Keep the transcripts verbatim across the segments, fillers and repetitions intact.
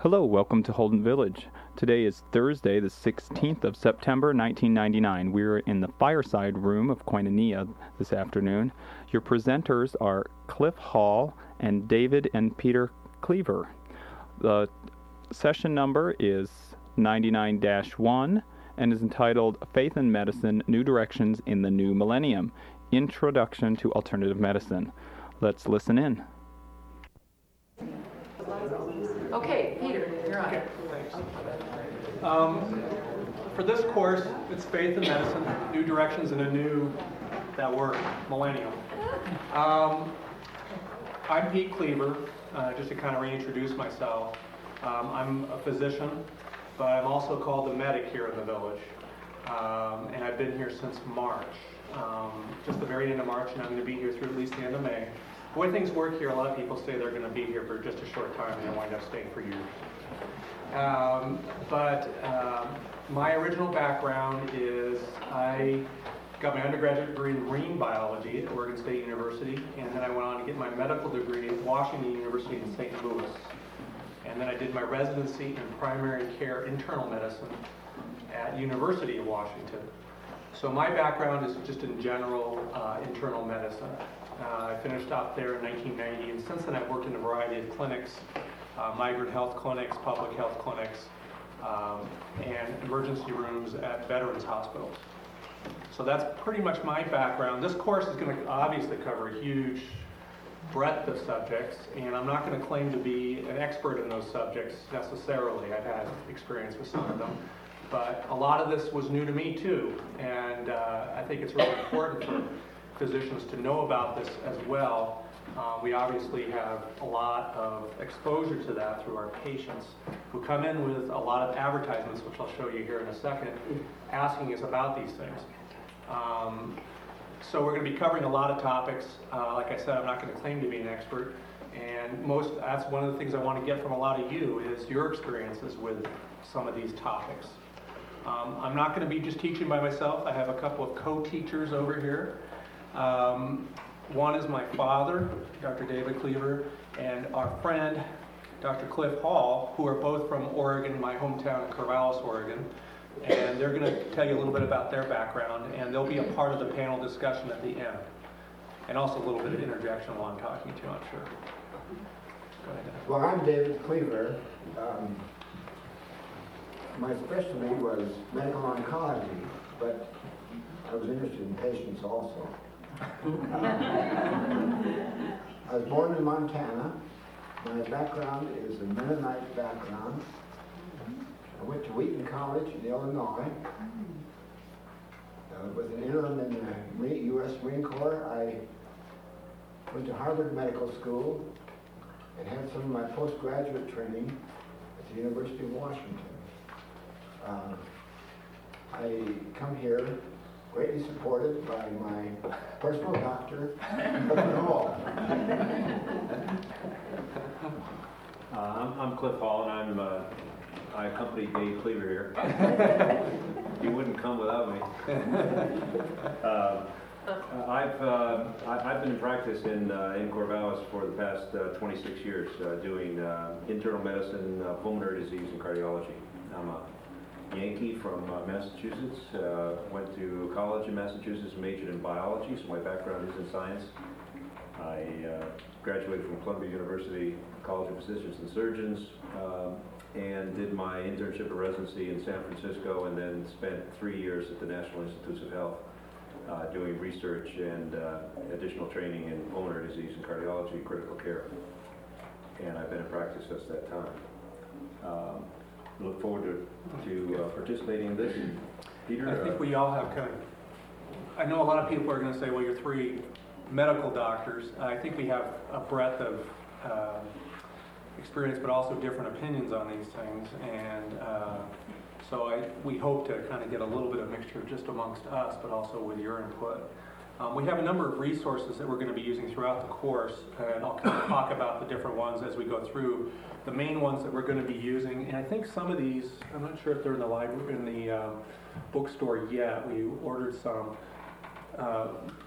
Hello, welcome to Holden Village. Today is Thursday, the sixteenth of September, nineteen ninety-nine. We're in the fireside room of Koinonia this afternoon. Your presenters are Cliff Hall and David and Peter Cleaver. The session number is ninety-nine dash one and is entitled Faith in Medicine, New Directions in the New Millennium, Introduction to Alternative Medicine. Let's listen in. Okay, Peter, you're on. Okay, thanks. Um, for this course, it's Faith in Medicine, New Directions in a New, that word, Millennium. Um, I'm Pete Cleaver, uh, just to kind of reintroduce myself. Um, I'm a physician, but I'm also called the medic here in the village. Um, and I've been here since March, um, just the very end of March, and I'm going to be here through at least the end of May. The way things work here, a lot of people say they're going to be here for just a short time and they wind up staying for years. Um, but um, my original background is I got my undergraduate degree in marine biology at Oregon State University, and then I went on to get my medical degree at Washington University in Saint Louis. And then I did my residency in primary care internal medicine at University of Washington. So my background is just in general uh, internal medicine. Uh, I finished up there in nineteen ninety, and since then I've worked in a variety of clinics, uh, migrant health clinics, public health clinics, um, and emergency rooms at veterans hospitals. So that's pretty much my background. This course is going to obviously cover a huge breadth of subjects, and I'm not going to claim to be an expert in those subjects necessarily. I've had experience with some of them, but a lot of this was new to me too, and uh, I think it's really important for physicians to know about this as well. Uh, we obviously have a lot of exposure to that through our patients who come in with a lot of advertisements, which I'll show you here in a second, asking us about these things. Um, so we're going to be covering a lot of topics. Uh, like I said, I'm not going to claim to be an expert, and most that's one of the things I want to get from a lot of you is your experiences with some of these topics. Um, I'm not going to be just teaching by myself. I have a couple of co-teachers over here. Um, one is my father, Doctor David Cleaver, and our friend, Doctor Cliff Hall, who are both from Oregon, my hometown of Corvallis, Oregon. And they're going to tell you a little bit about their background, and they'll be a part of the panel discussion at the end. And also a little bit of interjection while I'm talking to you, I'm sure. Go ahead. Well, I'm David Cleaver. Um, my specialty was medical oncology, but I was interested in patients also. I was born in Montana. My background is a Mennonite background. I went to Wheaton College in Illinois. Uh, with an interim in the U S Marine Corps, I went to Harvard Medical School and had some of my postgraduate training at the University of Washington. Uh, I come here greatly supported by my personal doctor, Cliff Hall. Uh, I'm, I'm Cliff Hall, and I'm uh, I accompany Dave Cleaver here. He wouldn't come without me. Uh, I've uh, I, I've been in practice in uh, in Corvallis for the past uh, twenty-six years, uh, doing uh, internal medicine, uh, pulmonary disease, and cardiology. I'm a Yankee from uh, Massachusetts, uh, went to college in Massachusetts, majored in biology, so my background is in science. I uh, graduated from Columbia University College of Physicians and Surgeons, um, and did my internship and residency in San Francisco, and then spent three years at the National Institutes of Health uh, doing research and uh, additional training in pulmonary disease and cardiology and critical care. And I've been in practice since that time. Um, look forward to, to uh, participating in this. Peter? I think uh, we all have kind of, I know a lot of people are going to say, well, you're three medical doctors. I think we have a breadth of uh, experience, but also different opinions on these things. And uh, so I, we hope to kind of get a little bit of mixture just amongst us, but also with your input. Um, we have a number of resources that we're going to be using throughout the course, and I'll kind of talk about the different ones as we go through. The main ones that we're going to be using, and I think some of these, I'm not sure if they're in the library, in the uh, bookstore yet. We ordered some. Uh,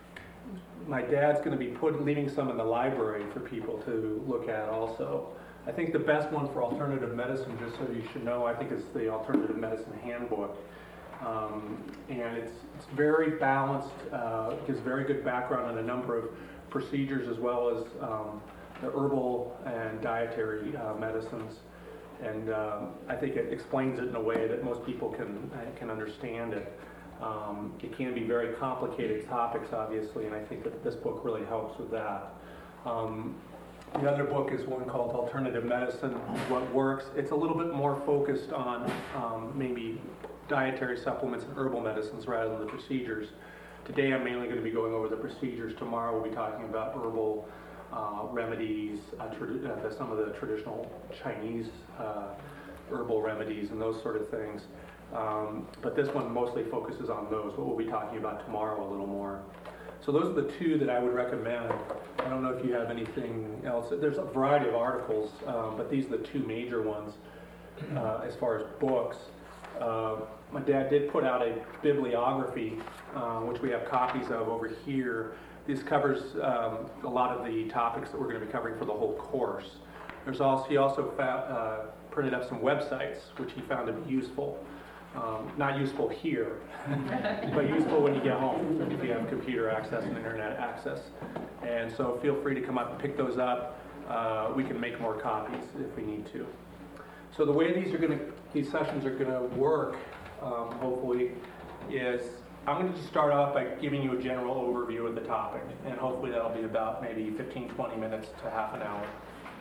my dad's going to be put, leaving some in the library for people to look at also. I think the best one for alternative medicine, just so you should know, I think it's the Alternative Medicine Handbook. Um, and it's, it's very balanced, uh, gives very good background on a number of procedures as well as um, the herbal and dietary uh, medicines. And um, I think it explains it in a way that most people can, uh, can understand it. Um, it can be very complicated topics, obviously, and I think that this book really helps with that. Um, the other book is one called Alternative Medicine, What Works. It's a little bit more focused on um, maybe dietary supplements and herbal medicines rather than the procedures. Today I'm mainly going to be going over the procedures. Tomorrow we'll be talking about herbal uh, remedies, uh, uh, some of the traditional Chinese uh, herbal remedies and those sort of things. Um, but this one mostly focuses on those, what we'll be talking about tomorrow a little more. So those are the two that I would recommend. I don't know if you have anything else. There's a variety of articles, um, but these are the two major ones uh, as far as books. Uh, my dad did put out a bibliography, uh, which we have copies of over here. This covers um, a lot of the topics that we're going to be covering for the whole course. There's also, he also found, uh, printed up some websites, which he found to be useful. Um, not useful here, but useful when you get home, if you have computer access and internet access. And so feel free to come up and pick those up. Uh, we can make more copies if we need to. So the way these are going to, these sessions are going to work, um, hopefully, is I'm going to just start off by giving you a general overview of the topic, and hopefully that'll be about maybe fifteen, twenty minutes to half an hour.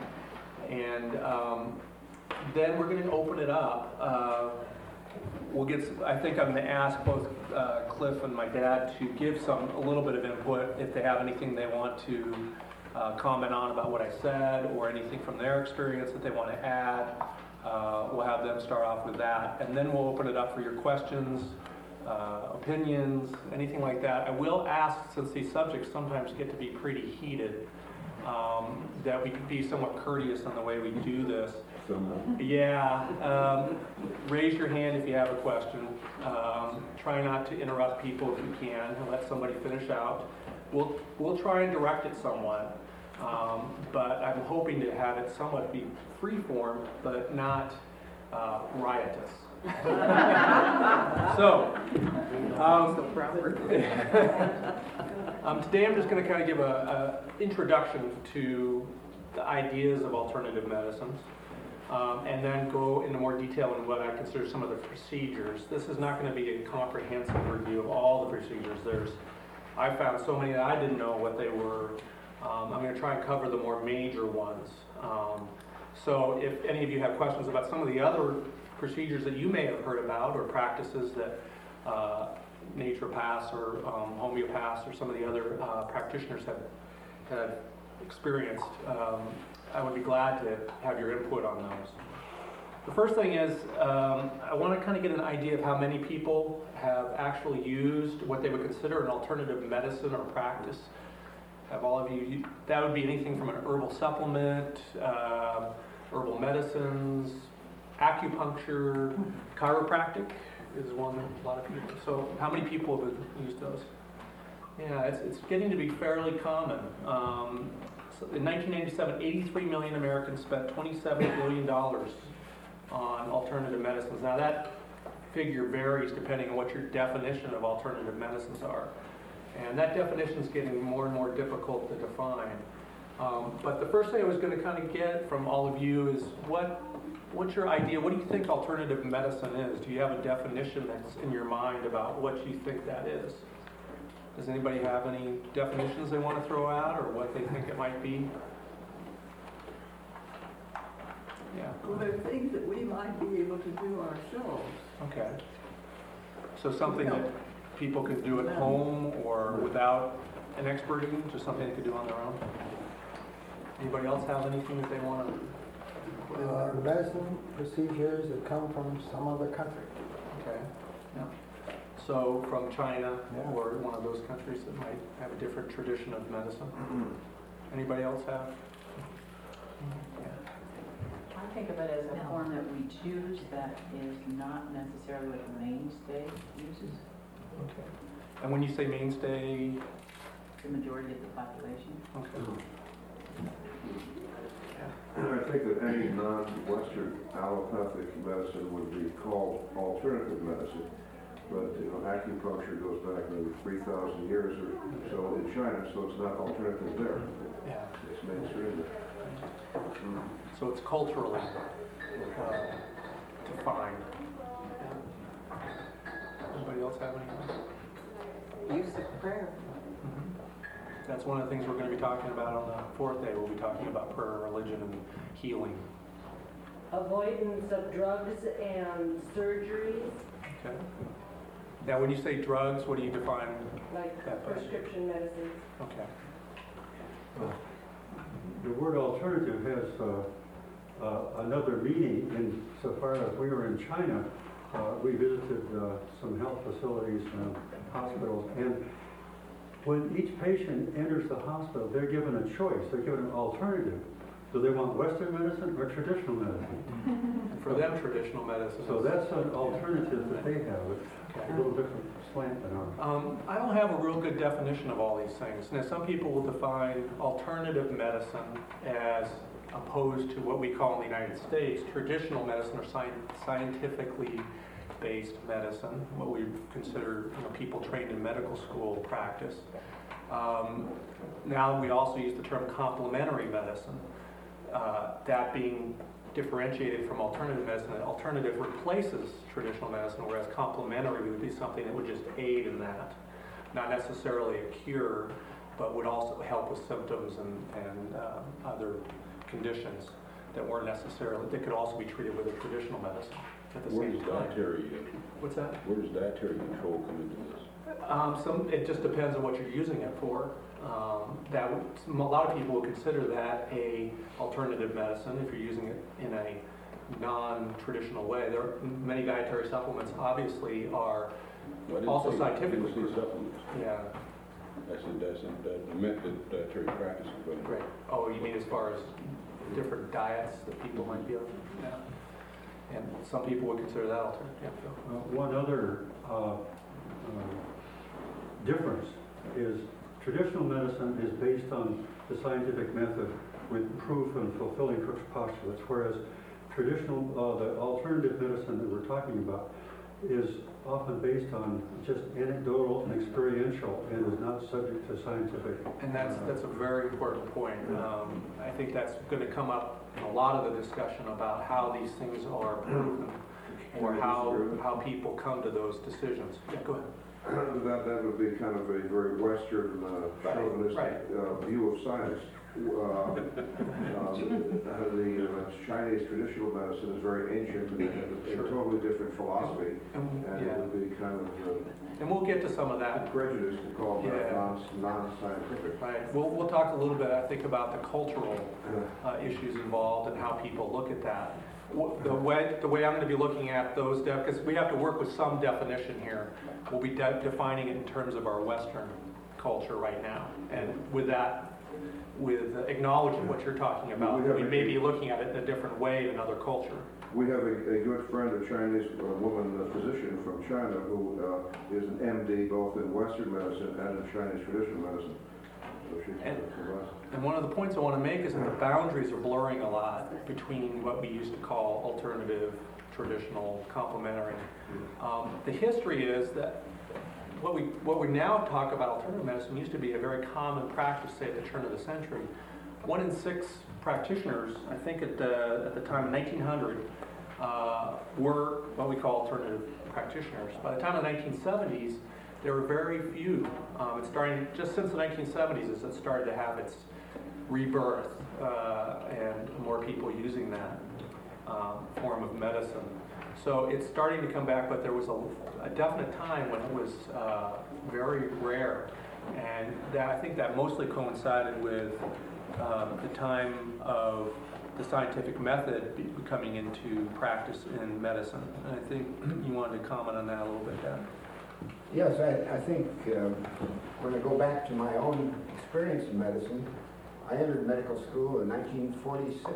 And um, then we're going to open it up. Uh, We'll get. I think I'm going to ask both uh, Cliff and my dad to give some a little bit of input if they have anything they want to uh, comment on about what I said, or anything from their experience that they want to add. Uh, we'll have them start off with that, and then we'll open it up for your questions, uh, opinions, anything like that. I will ask, since these subjects sometimes get to be pretty heated, um, that we could be somewhat courteous in the way we do this. Yeah, um, raise your hand if you have a question. Um, try not to interrupt people if you can, and let somebody finish out. We'll, we'll try and direct it somewhat, um, but I'm hoping to have it somewhat be free-form, but not uh, riotous. So, um, um, today I'm just going to kind of give a, a introduction to the ideas of alternative medicines. Um, and then go into more detail on what I consider some of the procedures. This is not going to be a comprehensive review of all the procedures. There's, I found so many that I didn't know what they were. Um, I'm going to try and cover the more major ones. Um, so if any of you have questions about some of the other procedures that you may have heard about, or practices that uh, naturopaths or um, homeopaths or some of the other uh, practitioners have, have experienced, um, I would be glad to have your input on those. The first thing is, um, I want to kind of get an idea of how many people have actually used what they would consider an alternative medicine or practice. Have all of you, that would be anything from an herbal supplement, uh, herbal medicines, acupuncture, chiropractic is one that a lot of people, so how many people have used those? Yeah, it's, it's getting to be fairly common. Um, In nineteen ninety-seven, eighty-three million Americans spent twenty-seven billion dollars on alternative medicines. Now that figure varies depending on what your definition of alternative medicines are. And that definition is getting more and more difficult to define. Um, but the first thing I was going to kind of get from all of you is what, what's your idea? What do you think alternative medicine is? Do you have a definition that's in your mind about what you think that is? Does anybody have any definitions they want to throw out, or what they think it might be? Yeah. Well, there are things that we might be able to do ourselves. Okay. So something that people could do at home or without an expert in, just something they could do on their own? Anybody else have anything that they want to? Uh, medicine procedures that come from some other country. Okay. Yeah. So from China, Yeah. or one of those countries that might have a different tradition of medicine. Anybody else have? Yeah. I think of it as a form that we choose that is not necessarily what the mainstay uses. Okay. And when you say mainstay, the majority of the population. Okay. I think that any non-Western allopathic medicine would be called alternative medicine. But, you know, acupuncture goes back maybe three thousand years or so in China, so it's not alternative there. Yeah. It's mainstream. So it's culturally uh, defined. Anybody else have any? Use of prayer. That's one of the things we're going to be talking about on the fourth day. We'll be talking about prayer, religion, and healing. Avoidance of drugs and surgeries, Okay. Now, when you say drugs, what do you define? like That part. prescription medicines. Okay. The word alternative has uh, uh, another meaning insofar as we were in China. Uh, we visited uh, some health facilities and hospitals, and when each patient enters the hospital, they're given a choice. They're given an alternative. Do they want Western medicine or traditional medicine? And for them, traditional medicine. So is- that's an alternative that they have. It's Okay. a little different slant than ours. Um, I don't have a real good definition of all these things. Now, some people will define alternative medicine as opposed to what we call in the United States traditional medicine or sci- scientifically based medicine, what we consider, you know, people trained in medical school practice. Um, now we also use the term complementary medicine, uh, that being differentiated from alternative medicine. Alternative replaces traditional medicine, whereas complementary would be something that would just aid in that. Not necessarily a cure, but would also help with symptoms and, and uh, other conditions that weren't necessarily, that could also be treated with a traditional medicine at the Where same does time. dietary, What's that? where does dietary control come into this? Um, some, it just depends on what you're using it for. Um, that would, a lot of people would consider that a alternative medicine if you're using it in a non-traditional way. There are many dietary supplements obviously are, Well, I didn't Also say- scientifically I didn't say proven. supplements. yeah, I said, that's, that, I meant that dietary practice. but- great. Oh, you mean as far as different diets that people might be on? Yeah. And some people would consider that alternative. Yeah, Phil. Uh, One other uh, uh, difference is traditional medicine is based on the scientific method with proof and fulfilling postulates, whereas traditional, uh, the alternative medicine that we're talking about is often based on just anecdotal and experiential and is not subject to scientific. And that's, that's a very important point. Um, I think that's going to come up in a lot of the discussion about how these things are proven or how, how people come to those decisions. Yeah, go ahead. That, that would be kind of a very Western uh, chauvinistic right. uh, view of science. Uh, um, the uh, Chinese traditional medicine is very ancient and a Sure. totally different philosophy, And, and it yeah. would be kind of uh, And we'll get to some of that. prejudice to call that Yeah. non, non-scientific. Right. We'll, we'll talk a little bit, I think, about the cultural uh, issues involved and how people look at that. Wh- The way, the way I'm going to be looking at those, because we have to work with some definition here. We'll be de- defining it in terms of our Western culture right now. And with that, with acknowledging what you're talking about, We have we a- may be looking at it in a different way in another culture. We have a, a good friend, a Chinese uh, woman, a physician from China, who uh, is an M D both in Western medicine and in Chinese traditional medicine. So she's And- from us. And one of the points I want to make is that the boundaries are blurring a lot between what we used to call alternative, traditional, complementary. Um, the history is that what we what we now talk about alternative medicine used to be a very common practice, say at the turn of the century. One in six practitioners, I think at the at the time nineteen hundred, uh, were what we call alternative practitioners. By the time of the nineteen seventies, there were very few. Um, it's starting just since the nineteen seventies as it started to have its rebirth uh, and more people using that um, form of medicine. So it's starting to come back, but there was a, a definite time when it was uh, very rare, and that I think that mostly coincided with um, the time of the scientific method be- coming into practice in medicine. And I think you wanted to comment on that a little bit, Dan. Yes, I, I think um, when I go back to my own experience in medicine, I entered medical school in nineteen forty-six.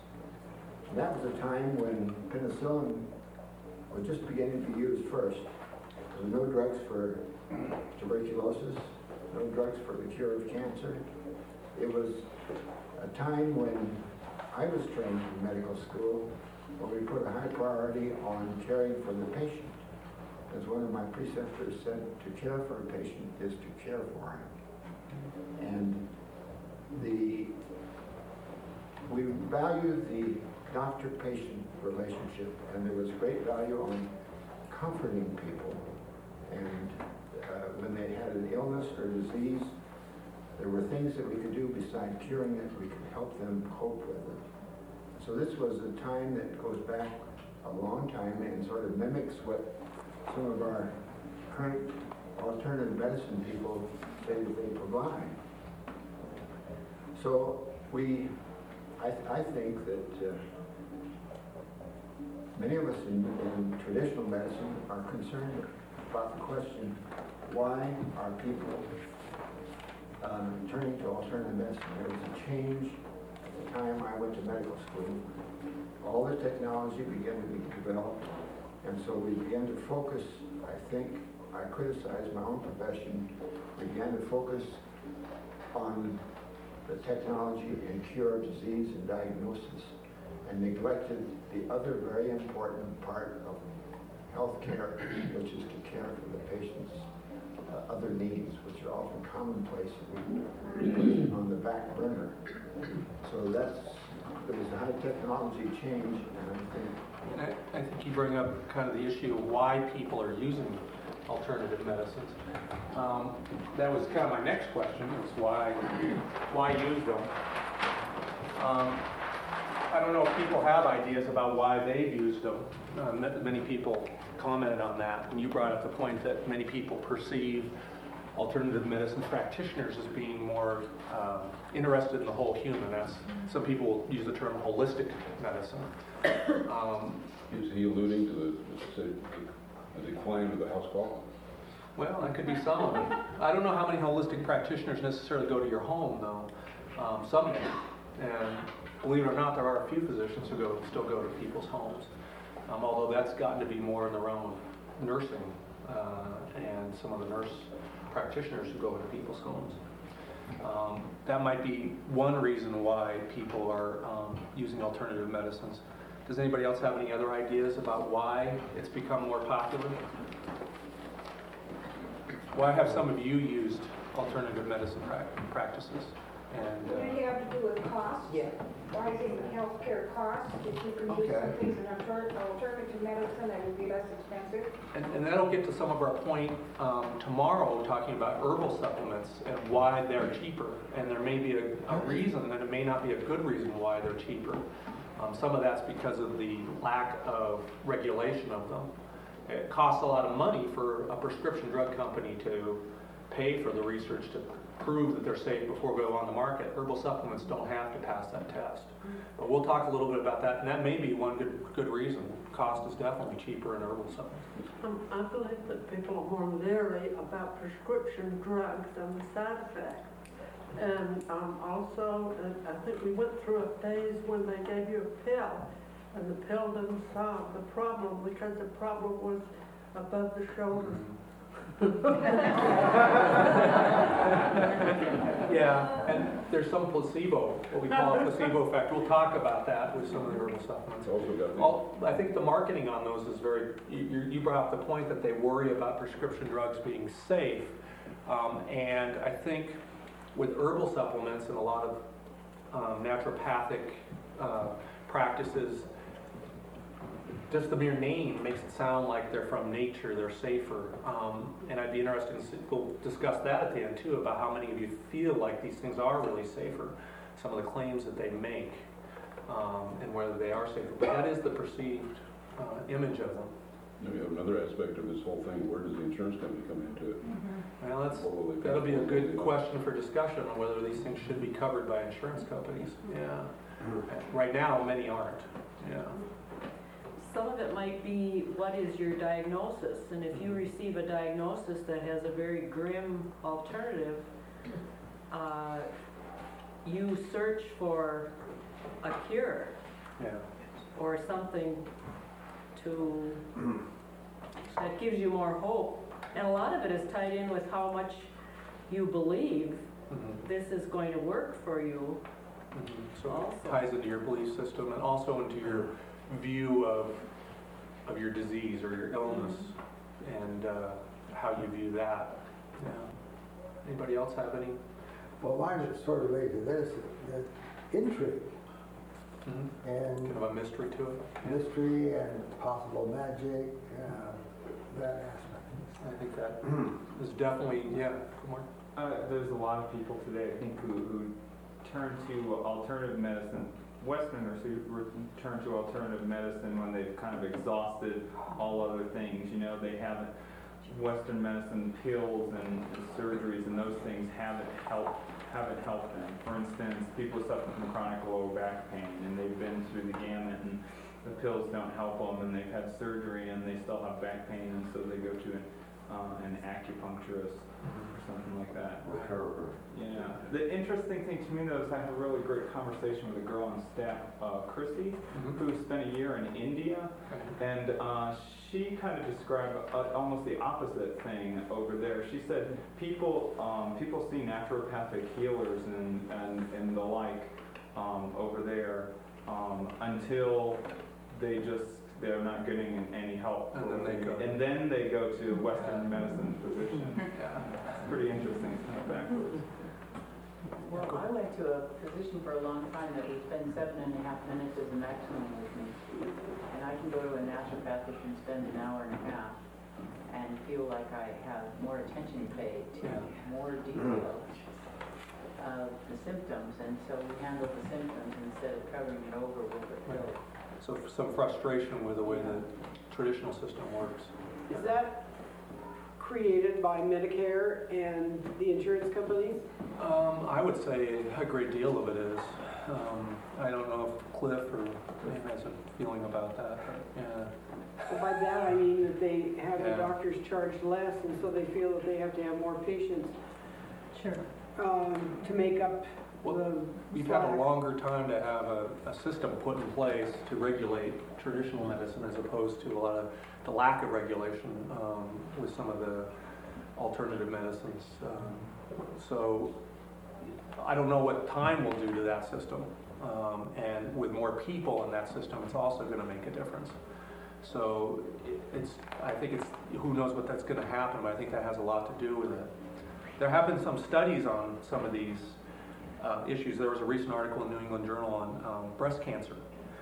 And that was a time when penicillin was just beginning to be used first. There were no drugs for tuberculosis, no drugs for the cure of cancer. It was a time when I was trained in medical school, where we put a high priority on caring for the patient. As one of my preceptors said, to care for a patient is to care for him. And the we value the doctor-patient relationship, and there was great value on comforting people. And uh, when they had an illness or disease, there were things that we could do besides curing it. We could help them cope with it. So this was a time that goes back a long time and sort of mimics what some of our current alternative medicine people say that they provide. So we, I, I think that uh, many of us in, in traditional medicine are concerned about the question, why are people um, turning to alternative medicine? There was a change at the time I went to medical school. All the technology began to be developed, and so we began to focus, I think, I criticize my own profession, began to focus on the technology and cure of disease and diagnosis, and neglected the other very important part of healthcare, which is to care for the patient's uh, other needs, which are often commonplace and we put on the back burner. So that's, there was a high technology change, and I think And I, I think you bring up kind of the issue of why people are using alternative medicines. Um, that was kind of my next question, is why, why use them? Um, I don't know if people have ideas about why they've used them. Uh, ma- many people commented on that, and you brought up the point that many people perceive alternative medicine practitioners as being more um, interested in the whole human. That's, some people use the term holistic medicine. Um, Is he alluding to the, the, the decline of the house call? Well, that could be some of it. I don't know how many holistic practitioners necessarily go to your home, though. Um, some do. And believe it or not, there are a few physicians who go still go to people's homes. Um, although that's gotten to be more in the realm of nursing uh, and some of the nurse practitioners who go into people's homes. Um, that might be one reason why people are um, using alternative medicines. Does anybody else have any other ideas about why it's become more popular? Why have some of you used alternative medicine pra- practices? And uh, Would it have to do with costs? Yeah. Rising healthcare costs, if you can do Okay. some things in alter- alternative medicine that would be less expensive? And, and that'll get to some of our point um, tomorrow, talking about herbal supplements and why they're cheaper. And there may be a, a reason, and it may not be a good reason why they're cheaper. Um, some of that's because of the lack of regulation of them. It costs a lot of money for a prescription drug company to pay for the research to prove that they're safe before they go on the market. Herbal supplements don't have to pass that test. But we'll talk a little bit about that, and that may be one good good reason. Cost is definitely cheaper in herbal supplements. Um, I believe that people are more leery about prescription drugs and the side effects. And um, also, uh, I think we went through a phase when they gave you a pill, and the pill didn't solve the problem because the problem was above the shoulder. Yeah, and there's some placebo, what we call a placebo effect. We'll talk about that with some of the herbal supplements. It's also got the, All, I think the marketing on those is very, you, you brought up the point that they worry about prescription drugs being safe. Um, and I think with herbal supplements and a lot of um, naturopathic uh, practices, just the mere name makes it sound like they're from nature, they're safer. Um, and I'd be interested in, we'll discuss that at the end too, about how many of you feel like these things are really safer, some of the claims that they make, um, and whether they are safer. But that is the perceived uh, image of them. then we have another aspect of this whole thing. Where does the insurance company come into it? Well, that's, What will they pay? that'll be a What will good they not? question for discussion on whether these things should be covered by insurance companies. Yeah. Right now, many aren't. Yeah. Some of it might be, what is your diagnosis? And if you receive a diagnosis that has a very grim alternative, uh, you search for a cure Yeah. or something to, that gives you more hope. And a lot of it is tied in with how much you believe Mhm. this is going to work for you. Mhm. So Also. it ties into your belief system and also into your view of, of your disease or your illness and uh, how you view that. Yeah. Anybody else have any? Well, mine is sort of related to this, the intrigue Mhm. and Kind of a mystery to it? mystery and possible magic, uh, that aspect. I think that is definitely, yeah, good morning. Uh, there's a lot of people today, I think, who, who turn to alternative medicine, Westerners who re- turn to alternative medicine when they've kind of exhausted all other things. You know, they haven't, Western medicine, pills and, and surgeries and those things haven't helped, haven't helped them. For instance, people suffer from chronic lower back pain and they've been through the gamut and the pills don't help them and they've had surgery and they still have back pain and so they go to an, uh, an acupuncturist or something like that. Yeah. The interesting thing to me though is I had a really great conversation with a girl on staff, uh, Chrissy, Mhm. who spent a year in India, and uh, she kind of described uh, almost the opposite thing over there. She said people um, people see naturopathic healers and and, and the like um, over there um, until they just they're not getting any help, And then they go- and then they go to Western medicine physicians. Yeah. It's pretty interesting. It's kind of backwards. Well, I went to a physician for a long time that would spend seven and a half minutes as a maximum with me. And I can go to a naturopath and spend an hour and a half and feel like I have more attention paid to Yeah. more detail of the symptoms. And so we handle the symptoms instead of covering it over with a pill. So some frustration with the way the traditional system works. Is that created by Medicare and the insurance companies? Um, I would say a great deal of it is. Um, I don't know if Cliff or Dan has a feeling about that, but yeah. Well, by that I mean that they have the Yeah. doctors charge less, and so they feel that they have to have more patients Sure. um, to make up Well, the we've had a slack. longer time to have a, a system put in place to regulate traditional medicine as opposed to a lot of the lack of regulation um, with some of the alternative medicines. Um, so I don't know what time will do to that system. Um, and with more people in that system, it's also going to make a difference. So it- it's, I think it's, who knows what that's going to happen, but I think that has a lot to do with it. There have been some studies on some of these uh, issues. There was a recent article in New England Journal on um, breast cancer,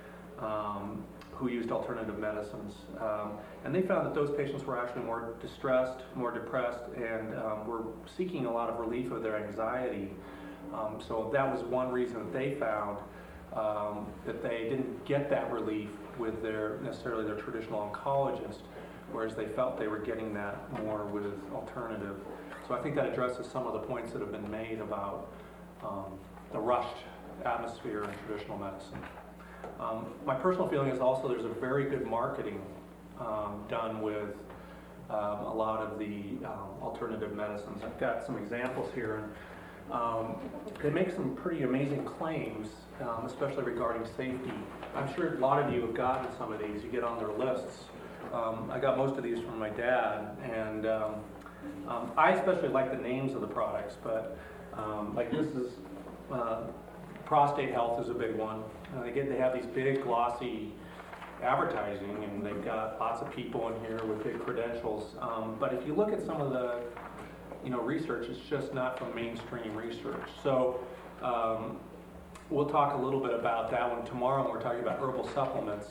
um, who used alternative medicines. Um, and they found that those patients were actually more distressed, more depressed, and um, were seeking a lot of relief of their anxiety. Um, so that was one reason that they found um, that they didn't get that relief with their necessarily their traditional oncologist, whereas they felt they were getting that more with alternative. So I think that addresses some of the points that have been made about um, the rushed atmosphere in traditional medicine. Um, my personal feeling is also there's a very good marketing um, done with um, a lot of the um, alternative medicines. I've got some examples here. And, um, they make some pretty amazing claims, um, especially regarding safety. I'm sure a lot of you have gotten some of these. You get on their lists. Um, I got most of these from my dad, and um, um, I especially like the names of the products, but um, like this is uh, prostate health is a big one. Uh, they get they have these big glossy advertising, and they've got lots of people in here with big credentials. Um, but if you look at some of the you know research, it's just not from mainstream research. So um, we'll talk a little bit about that one tomorrow when we're talking about herbal supplements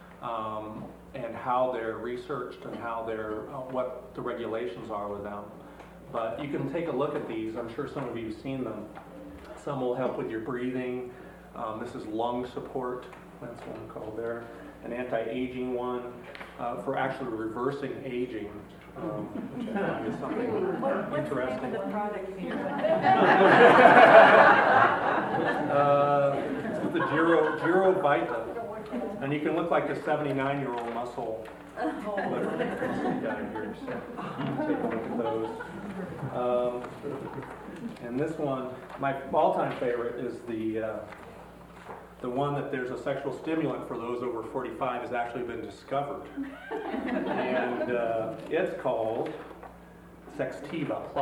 um, and how they're researched and how they're uh, what the regulations are with them. But you can take a look at these. I'm sure some of you have seen them. Some will help with your breathing. Um, this is lung support. That's one called there. An anti-aging one uh, for actually reversing aging, um, which I find is something What, what's the name interesting. of the product here? uh, it's the Giro, Giro Vita. And you can look like a seventy-nine-year-old muscle. Oh. Down here, so you can take a look at those. Um, and this one, my all-time favorite is the uh, the one that there's a sexual stimulant for those over forty-five has actually been discovered. And uh, it's called Sextiva Plus.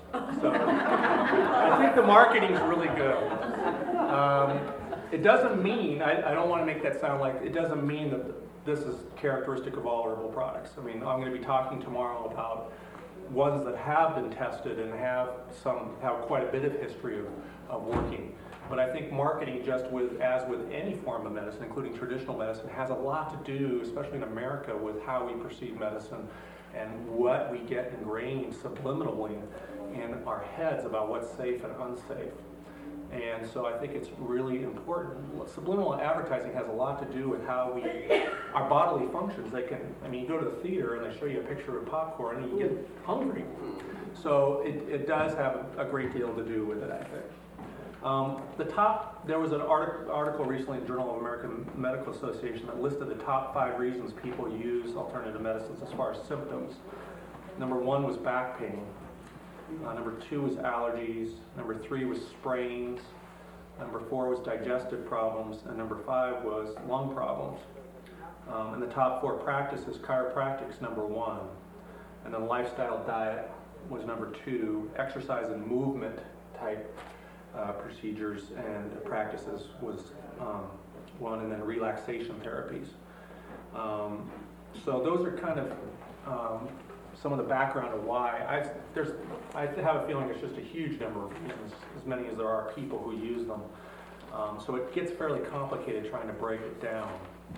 So I think the marketing's really good. Um, it doesn't mean, I, I don't want to make that sound like, it doesn't mean that this is characteristic of all herbal products. I mean, I'm going to be talking tomorrow about ones that have been tested and have some, have quite a bit of history of, of working. But I think marketing, just with, as with any form of medicine, including traditional medicine, has a lot to do, especially in America, with how we perceive medicine and what we get ingrained subliminally in our heads about what's safe and unsafe. And so I think it's really important. Subliminal advertising has a lot to do with how we, our bodily functions. They can, I mean, you go to the theater and they show you a picture of popcorn and you get hungry. So it, it does have a great deal to do with it, I think. Um, the top, there was an artic- article recently in the Journal of American Medical Association that listed the top five reasons people use alternative medicines as far as symptoms. Number one was back pain. Uh, number two was allergies. Number three was sprains. Number four was digestive problems. And number five was lung problems. Um, and the top four practices, chiropractic's number one. And then lifestyle diet was number two. Exercise and movement type uh, procedures and practices was um, one. And then relaxation therapies. Um, so those are kind of um, some of the background of why. I there's I have a feeling it's just a huge number of reasons, as many as there are people who use them. Um, so it gets fairly complicated trying to break it down.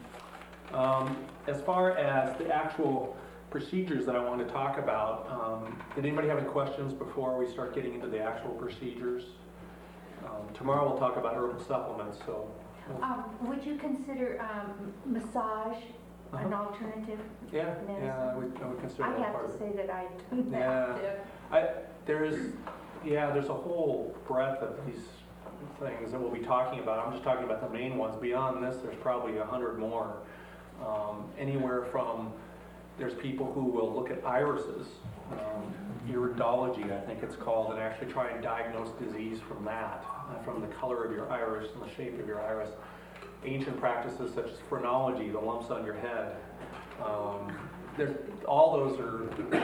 Um, as far as the actual procedures that I want to talk about, um, did anybody have any questions before we start getting into the actual procedures? Um, tomorrow we'll talk about herbal supplements. So, um, would you consider um, massage Uh-huh. an alternative? Yeah, medicine? yeah, I would, I would consider I that have part to of it. say that I do that. Yeah, I, there's, yeah, there's a whole breadth of these things that we'll be talking about. I'm just talking about the main ones. Beyond this, there's probably a hundred more. Um, anywhere from, there's people who will look at irises, um, iridology, I think it's called, and actually try and diagnose disease from that, uh, from the color of your iris and the shape of your iris. Ancient practices such as phrenology, the lumps on your head. Um, there's, all those are,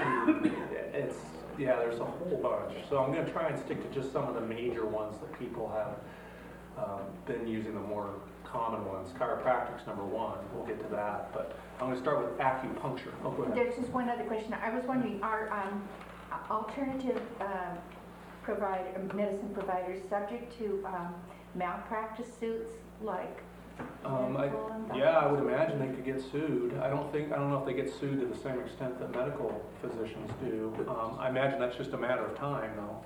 it's, yeah, there's a whole bunch. So I'm going to try and stick to just some of the major ones that people have um, been using, the more common ones. Chiropractic's number one. We'll get to that. But I'm going to start with acupuncture. Oh, go ahead. There's just one other question. I was wondering, are um, alternative uh, provide, medicine providers subject to um, malpractice suits like Um, I, yeah, I would imagine they could get sued. I don't think, I don't know if they get sued to the same extent that medical physicians do. Um, I imagine that's just a matter of time, though.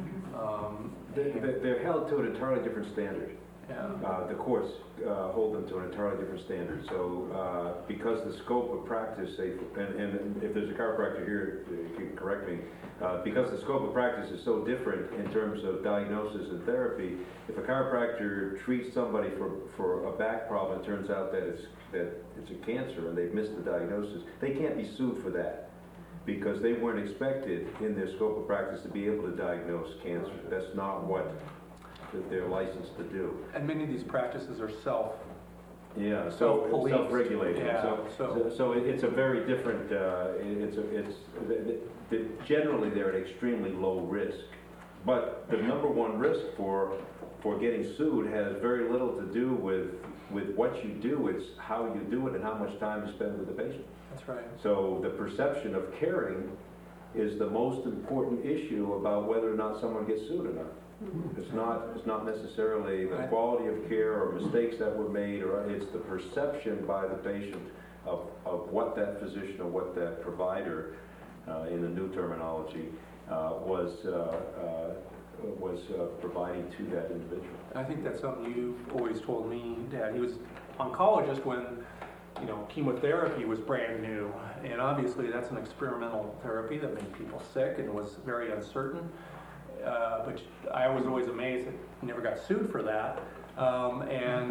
Um, They, they- they're held to an entirely different standard. yeah. Uh, The courts uh, hold them to an entirely different standard. So uh, because the scope of practice, they, and, and if there's a chiropractor here, you can correct me, uh, because the scope of practice is so different in terms of diagnosis and therapy, if a chiropractor treats somebody for, for a back problem, it turns out that it's, that it's a cancer and they've missed the diagnosis, they can't be sued for that because they weren't expected in their scope of practice to be able to diagnose cancer. That's not what that they're licensed to do. And many of these practices are self. Yeah, so Self-policed. self-regulated. Yeah, So, so- so it- it's a very different, uh, it's, a- it's, the- the- generally they're at extremely low risk. But the number one risk for, for getting sued has very little to do with, with what you do, it's how you do it and how much time you spend with the patient. That's right. So the perception of caring is the most important issue about whether or not someone gets sued or not. It's not, it's not necessarily the Right. quality of care or mistakes that were made, or it's the perception by the patient of, of what that physician or what that provider, uh, in the new terminology, uh, was, uh, uh, was uh, providing to that individual. I think that's something you've always told me, Dad. He was oncologist when, you know, chemotherapy was brand new, and obviously that's an experimental therapy that made people sick and was very uncertain. Uh, but I was always amazed that he never got sued for that. Um, and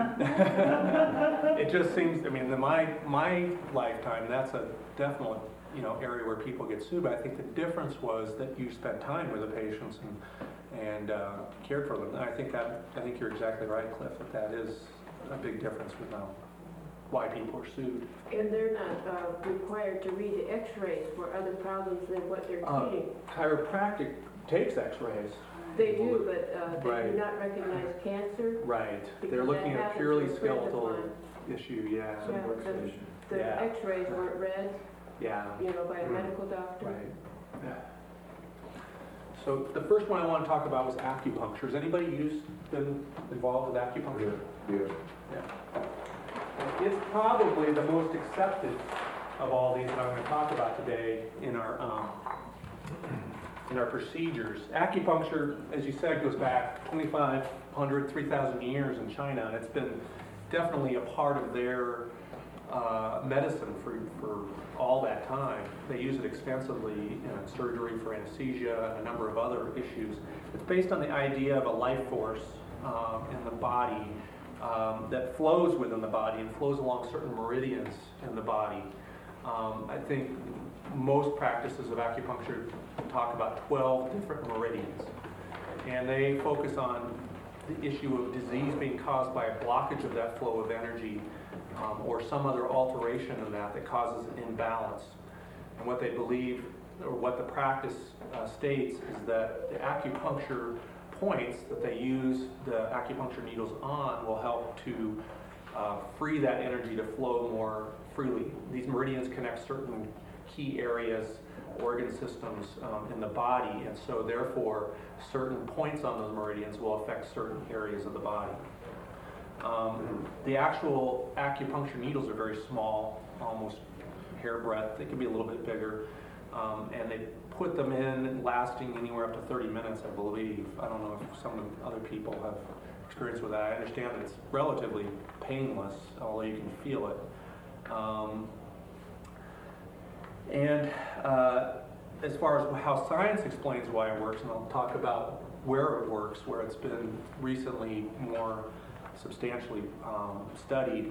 it just seems, I mean, in my, my lifetime, that's a definite, you know, area where people get sued. But I think the difference was that you spent time with the patients and, and uh, cared for them. And I think that, I think you're exactly right, Cliff, that that is a big difference with now why people are sued. And they're not uh, required to read the x-rays for other problems than what they're Uh, treating. chiropractic takes x-rays. They do, but uh, they Right. do not recognize cancer. Right. They're Because looking that at a happens purely with friends of skeletal mine. issue, yeah. Yeah, the, the Yeah. x-rays weren't read, Yeah. you know, by a medical doctor. Right. Yeah. So the first one I want to talk about was acupuncture. Has anybody used, been involved with acupuncture? Yes. Yeah. It's probably the most accepted of all these that I'm going to talk about today in our um, in our procedures. Acupuncture, as you said, goes back twenty-five hundred, three thousand years in China, and it's been definitely a part of their uh, medicine for, for all that time. They use it extensively in surgery for anesthesia and a number of other issues. It's based on the idea of a life force um, in the body um, that flows within the body and flows along certain meridians in the body. Um, I think most practices of acupuncture talk about twelve different meridians, and they focus on the issue of disease being caused by a blockage of that flow of energy um, or some other alteration in that that causes an imbalance. And what they believe, or what the practice uh, states, is that the acupuncture points that they use the acupuncture needles on will help to uh, free that energy to flow more freely. These meridians connect certain key areas, organ systems um, in the body, and so therefore certain points on those meridians will affect certain areas of the body. Um, the actual acupuncture needles are very small, almost hair breadth. They can be a little bit bigger, um, and they put them in lasting anywhere up to thirty minutes, I believe. I don't know if some other people have experience with that. I understand that it's relatively painless, although you can feel it. Um, and uh, as far as how science explains why it works, and I'll talk about where it works, where it's been recently more substantially um, studied.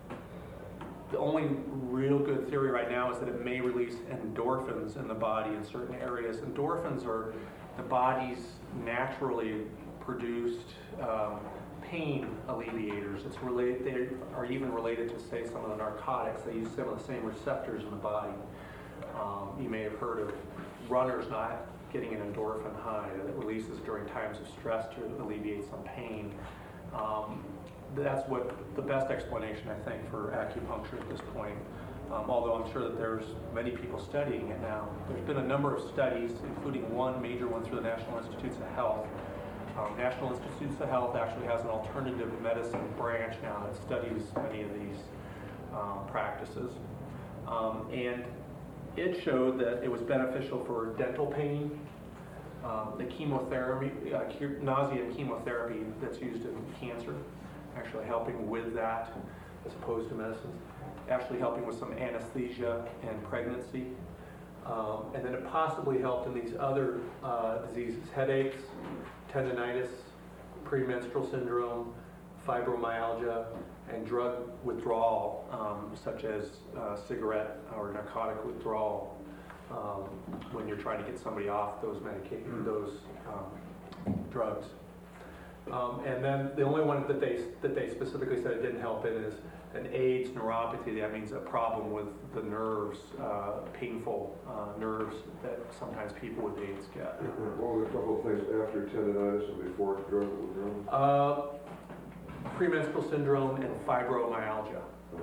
The only real good theory right now is that it may release endorphins in the body in certain areas. Endorphins are the body's naturally produced um, pain alleviators. It's related, they are even related to, say, some of the narcotics. They use some of the same receptors in the body. Um, you may have heard of runners not getting an endorphin high that it releases during times of stress to alleviate some pain. Um, that's what the best explanation, I think, for acupuncture at this point. Um, although I'm sure that there's many people studying it now. There's been a number of studies, including one major one through the National Institutes of Health. Um, National Institutes of Health actually has an alternative medicine branch now that studies many of these um, practices. Um, and it showed that it was beneficial for dental pain, um, the chemotherapy, uh, nausea and chemotherapy that's used in cancer, actually helping with that as opposed to medicines, actually helping with some anesthesia and pregnancy. Um, and then it possibly helped in these other uh, diseases, headaches, tendinitis, premenstrual syndrome, fibromyalgia, and drug withdrawal, um, such as uh, cigarette or narcotic withdrawal, um, when you're trying to get somebody off those medications, those um, drugs. Um, and then the only one that they that they specifically said it didn't help in is an AIDS neuropathy. That means a problem with the nerves, uh, painful uh, nerves that sometimes people with AIDS get. What were a couple of things after tendinitis and before drug withdrawal? Uh, premenstrual syndrome and fibromyalgia.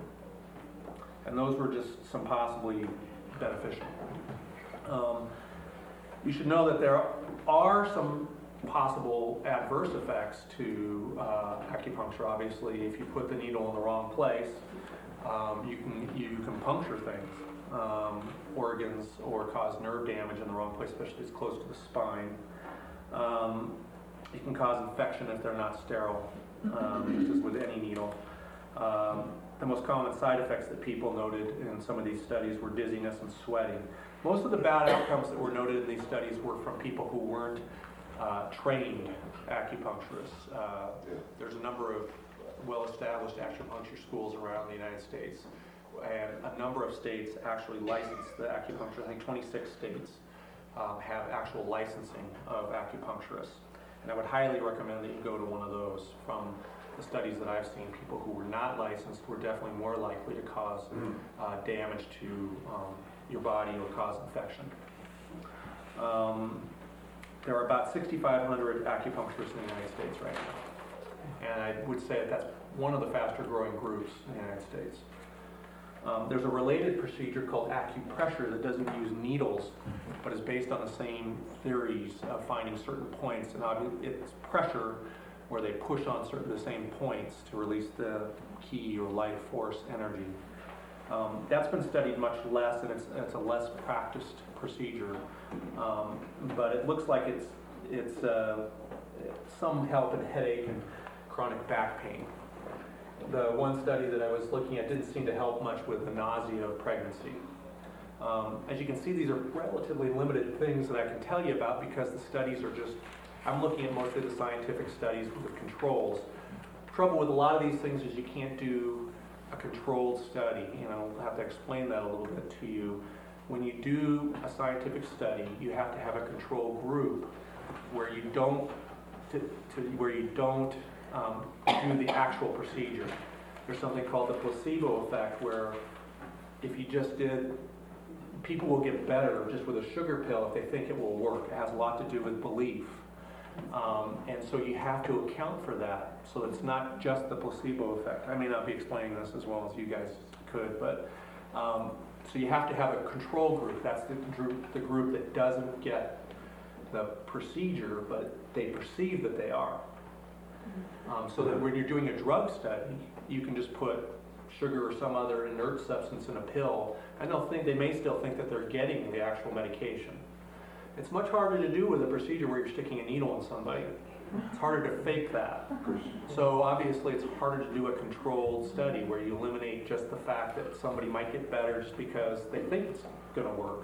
And those were just some possibly beneficial. Um, you should know that there are some possible adverse effects to uh, acupuncture. Obviously, if you put the needle in the wrong place, um, you can you can puncture things, um, organs, or cause nerve damage in the wrong place, especially if it's close to the spine. Um, it can cause infection if they're not sterile, um, just as with any needle. Um, the most common side effects that people noted in some of these studies were dizziness and sweating. Most of the bad outcomes that were noted in these studies were from people who weren't Uh, trained acupuncturists. Uh, there's a number of well-established acupuncture schools around the United States, and a number of states actually license the acupuncture. I think twenty-six states um, have actual licensing of acupuncturists, and I would highly recommend that you go to one of those. From the studies that I've seen, people who were not licensed were definitely more likely to cause uh, damage to um, your body or cause infection. Um, there are about sixty-five hundred acupuncturists in the United States right now. And I would say that that's one of the faster growing groups in the United States. Um, there's a related procedure called acupressure that doesn't use needles, but is based on the same theories of finding certain points. And obvi- it's pressure where they push on certain the same points to release the ki or life force energy. Um, that's been studied much less, and it's, it's a less practiced procedure. Um, but it looks like it's, it's uh, some help in headache and chronic back pain. The one study that I was looking at didn't seem to help much with the nausea of pregnancy. Um, as you can see, these are relatively limited things that I can tell you about because the studies are just, I'm looking at mostly the scientific studies with the controls. Trouble with a lot of these things is you can't do a controlled study. You know, I'll have to explain that a little bit to you. When you do a scientific study, you have to have a control group where you don't, to, to, where you don't um, do the actual procedure. There's something called the placebo effect, where if you just did, people will get better just with a sugar pill if they think it will work. It has a lot to do with belief. Um, and so you have to account for that, so it's not just the placebo effect. I may not be explaining this as well as you guys could, but um, so you have to have a control group. That's the group, the group that doesn't get the procedure, but they perceive that they are. Um, so that when you're doing a drug study, you can just put sugar or some other inert substance in a pill, and they'll think, they may still think that they're getting the actual medication. It's much harder to do with a procedure where you're sticking a needle in somebody. It's harder to fake that. So obviously it's harder to do a controlled study where you eliminate just the fact that somebody might get better just because they think it's going to work.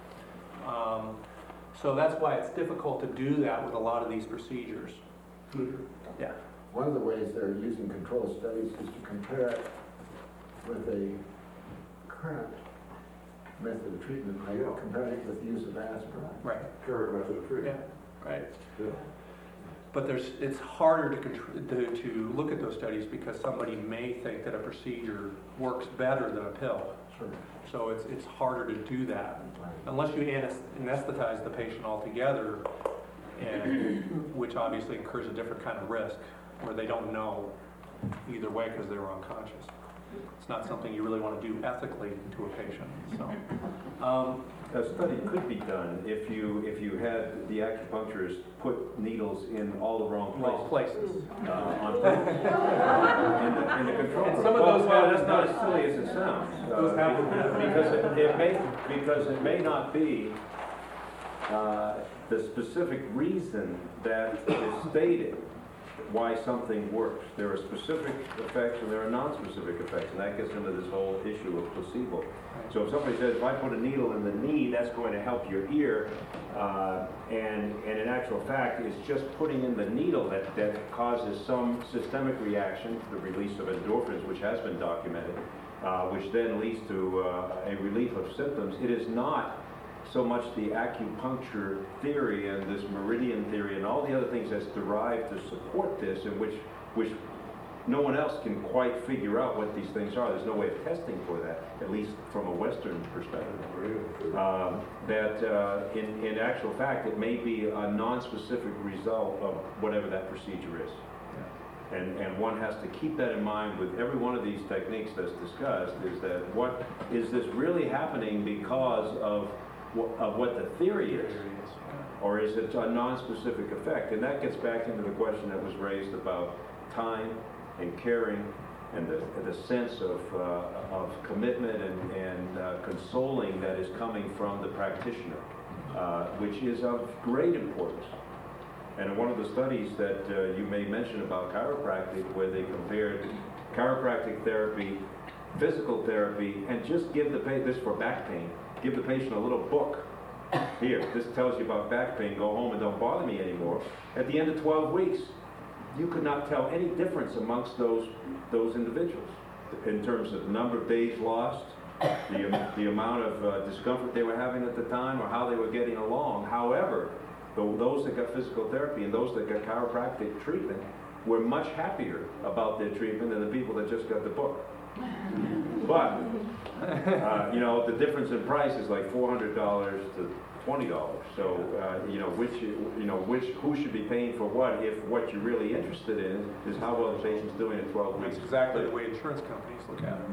Um, so that's why it's difficult to do that with a lot of these procedures. Yeah. One of the ways they're using controlled studies is to compare it with a current method of treatment, like yeah. comparing it with the use of aspirin. Right. Current method of treatment. Yeah. Right. Yeah. But there's, it's harder to, contr- to to look at those studies because somebody may think that a procedure works better than a pill. Sure. So it's it's harder to do that unless you anesthetize the patient altogether, and which obviously incurs a different kind of risk where they don't know either way because they were unconscious. It's not something you really want to do ethically to a patient. So, um, a study could be done if you if you had the acupuncturist put needles in all the wrong places. Wrong places. Uh, on in, the, in the control. And group. some of well, those well, have that's not as silly as it sounds. Those Uh, have because it, it may because it may not be uh, the specific reason that is stated why something works. There are specific effects and there are non-specific effects, and that gets into this whole issue of placebo. So if somebody says, if I put a needle in the knee, that's going to help your ear, uh, and, and in actual fact, it's just putting in the needle that, that causes some systemic reaction, the release of endorphins, which has been documented, uh, which then leads to uh, a relief of symptoms. It is not so much the acupuncture theory and this meridian theory and all the other things that's derived to support this, in which which no one else can quite figure out what these things are. There's no way of testing for that, at least from a Western perspective. Um, that uh, in, in actual fact, it may be a non-specific result of whatever that procedure is. And, and one has to keep that in mind with every one of these techniques that's discussed, is that what is this really happening because of of what the theory is, or is it a non-specific effect? And that gets back into the question that was raised about time and caring and the, the sense of, uh, of commitment and, and uh, consoling that is coming from the practitioner, uh, which is of great importance. And in one of the studies that uh, you may mention about chiropractic, where they compared chiropractic therapy, physical therapy, and just give the patient, this for back pain, give the patient a little book. Here, this tells you about back pain, go home and don't bother me anymore. At the end of twelve weeks, you could not tell any difference amongst those those individuals in terms of the number of days lost, the, the amount of uh, discomfort they were having at the time, or how they were getting along. However, the, those that got physical therapy and those that got chiropractic treatment were much happier about their treatment than the people that just got the book. But, uh, you know, the difference in price is like four hundred dollars to twenty dollars. So, uh, you know, which, you know, which, who should be paying for what if what you're really interested in is how well the patient's doing in twelve weeks? That's exactly the way insurance companies look at it.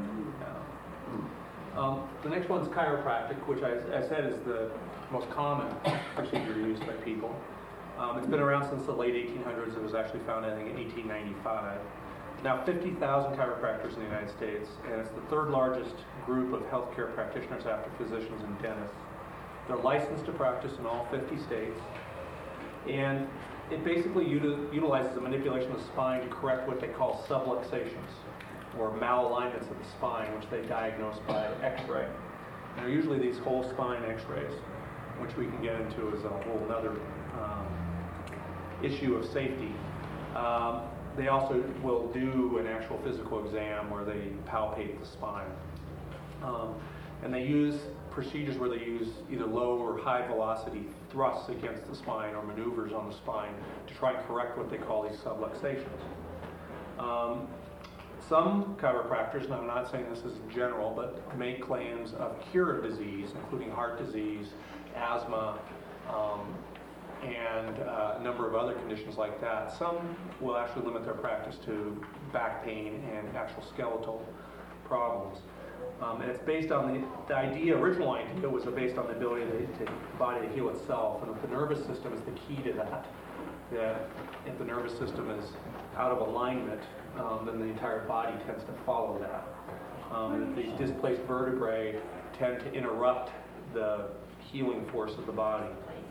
Yeah. Um, the next one's chiropractic, which I, I said is the most common procedure used by people. Um, it's been around since the late eighteen hundreds. It was actually founded, I think, in eighteen ninety-five. Now fifty thousand chiropractors in the United States, and it's the third largest group of healthcare practitioners after physicians and dentists. They're licensed to practice in all fifty states, and it basically util- utilizes the manipulation of the spine to correct what they call subluxations, or malalignments of the spine, which they diagnose by x-ray. And they're usually these whole spine x-rays, which we can get into as a whole other um, issue of safety. Um, they also will do an actual physical exam where they palpate the spine. Um, and they use procedures where they use either low or high velocity thrusts against the spine or maneuvers on the spine to try and correct what they call these subluxations. Um, some chiropractors, and I'm not saying this is general, but make claims of cure of disease, including heart disease, asthma, um, and uh, a number of other conditions like that. Some will actually limit their practice to back pain and actual skeletal problems. Um, and it's based on the, the idea, original idea was based on the ability of the to body to heal itself. And if the nervous system is the key to that, that if the nervous system is out of alignment, um, then the entire body tends to follow that. Um, and these displaced vertebrae tend to interrupt the healing force of the body.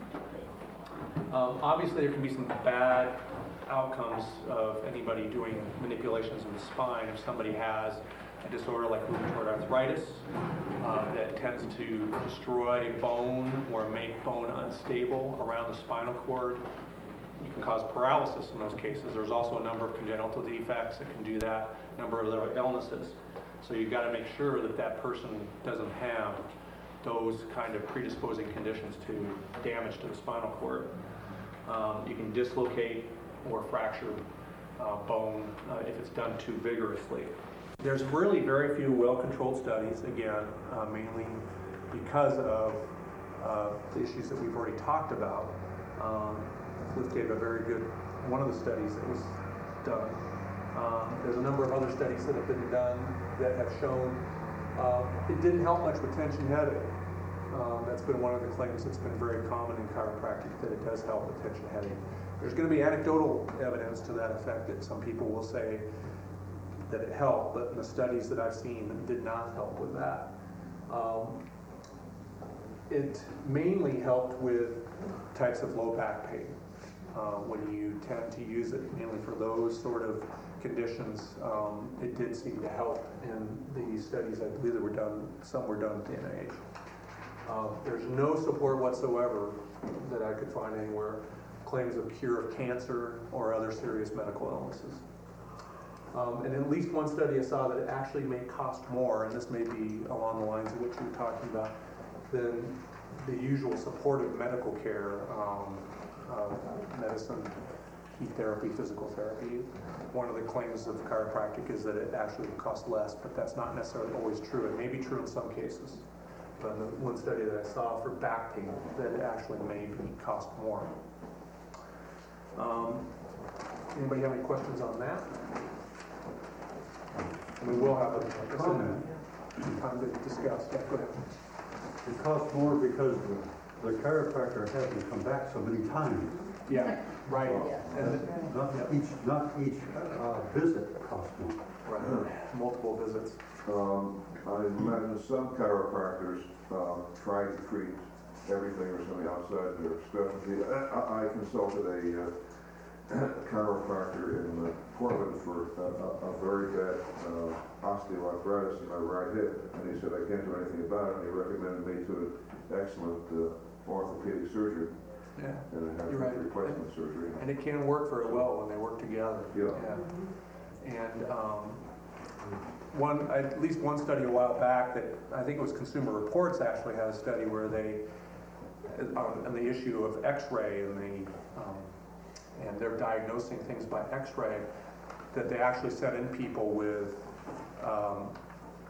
Um, obviously, there can be some bad outcomes of anybody doing manipulations of the spine. If somebody has a disorder like rheumatoid arthritis uh, that tends to destroy bone or make bone unstable around the spinal cord, you can cause paralysis in those cases. There's also a number of congenital defects that can do that, a number of other illnesses. So you've got to make sure that that person doesn't have those kind of predisposing conditions to damage to the spinal cord. Um, you can dislocate or fracture uh, bone uh, if it's done too vigorously. There's really very few well-controlled studies, again, uh, mainly because of uh, the issues that we've already talked about. Um, Cliff gave a very good, one of the studies that was done. Um, there's a number of other studies that have been done that have shown uh, it didn't help much with tension headache. Um, that's been one of the claims that's been very common in chiropractic, that it does help with tension headache. There's going to be anecdotal evidence to that effect that some people will say that it helped, but in the studies that I've seen, it did not help with that. Um, it mainly helped with types of low back pain. Uh, when you tend to use it mainly for those sort of conditions, um, it did seem to help in these studies. I believe that were done, some were done at the N I H. Uh, there's no support whatsoever that I could find anywhere, claims of cure of cancer or other serious medical illnesses. Um, and at least one study I saw that it actually may cost more, and this may be along the lines of what you were talking about, than the usual supportive medical care, um, uh, medicine, heat therapy, physical therapy. One of the claims of chiropractic is that it actually will cost less, but that's not necessarily always true. It may be true in some cases. But in the one study that I saw for back pain, that it actually may be cost more. Um, anybody have any questions on that? We will have a, a comment. Time to discuss. Yeah, go ahead. It costs more because the, the chiropractor has to come back so many times. Yeah, right. Uh, and not each, not each uh, visit costs more. Right. Multiple visits. Um, I imagine some chiropractors um, try to treat everything or something outside their specialty. I, I consulted a uh, chiropractor in uh, Portland for uh, a, a very bad uh, osteoarthritis in my right hip, and he said, I can't do anything about it, and he recommended me to an excellent uh, orthopedic surgeon. Yeah, and I had you're right. replacement surgery. And it can work very well when they work together. Yeah. yeah. And um, one, at least one study a while back that I think it was Consumer Reports actually had a study where they, on, on the issue of X-ray and the, um, and they're diagnosing things by X-ray, that they actually sent in people with um,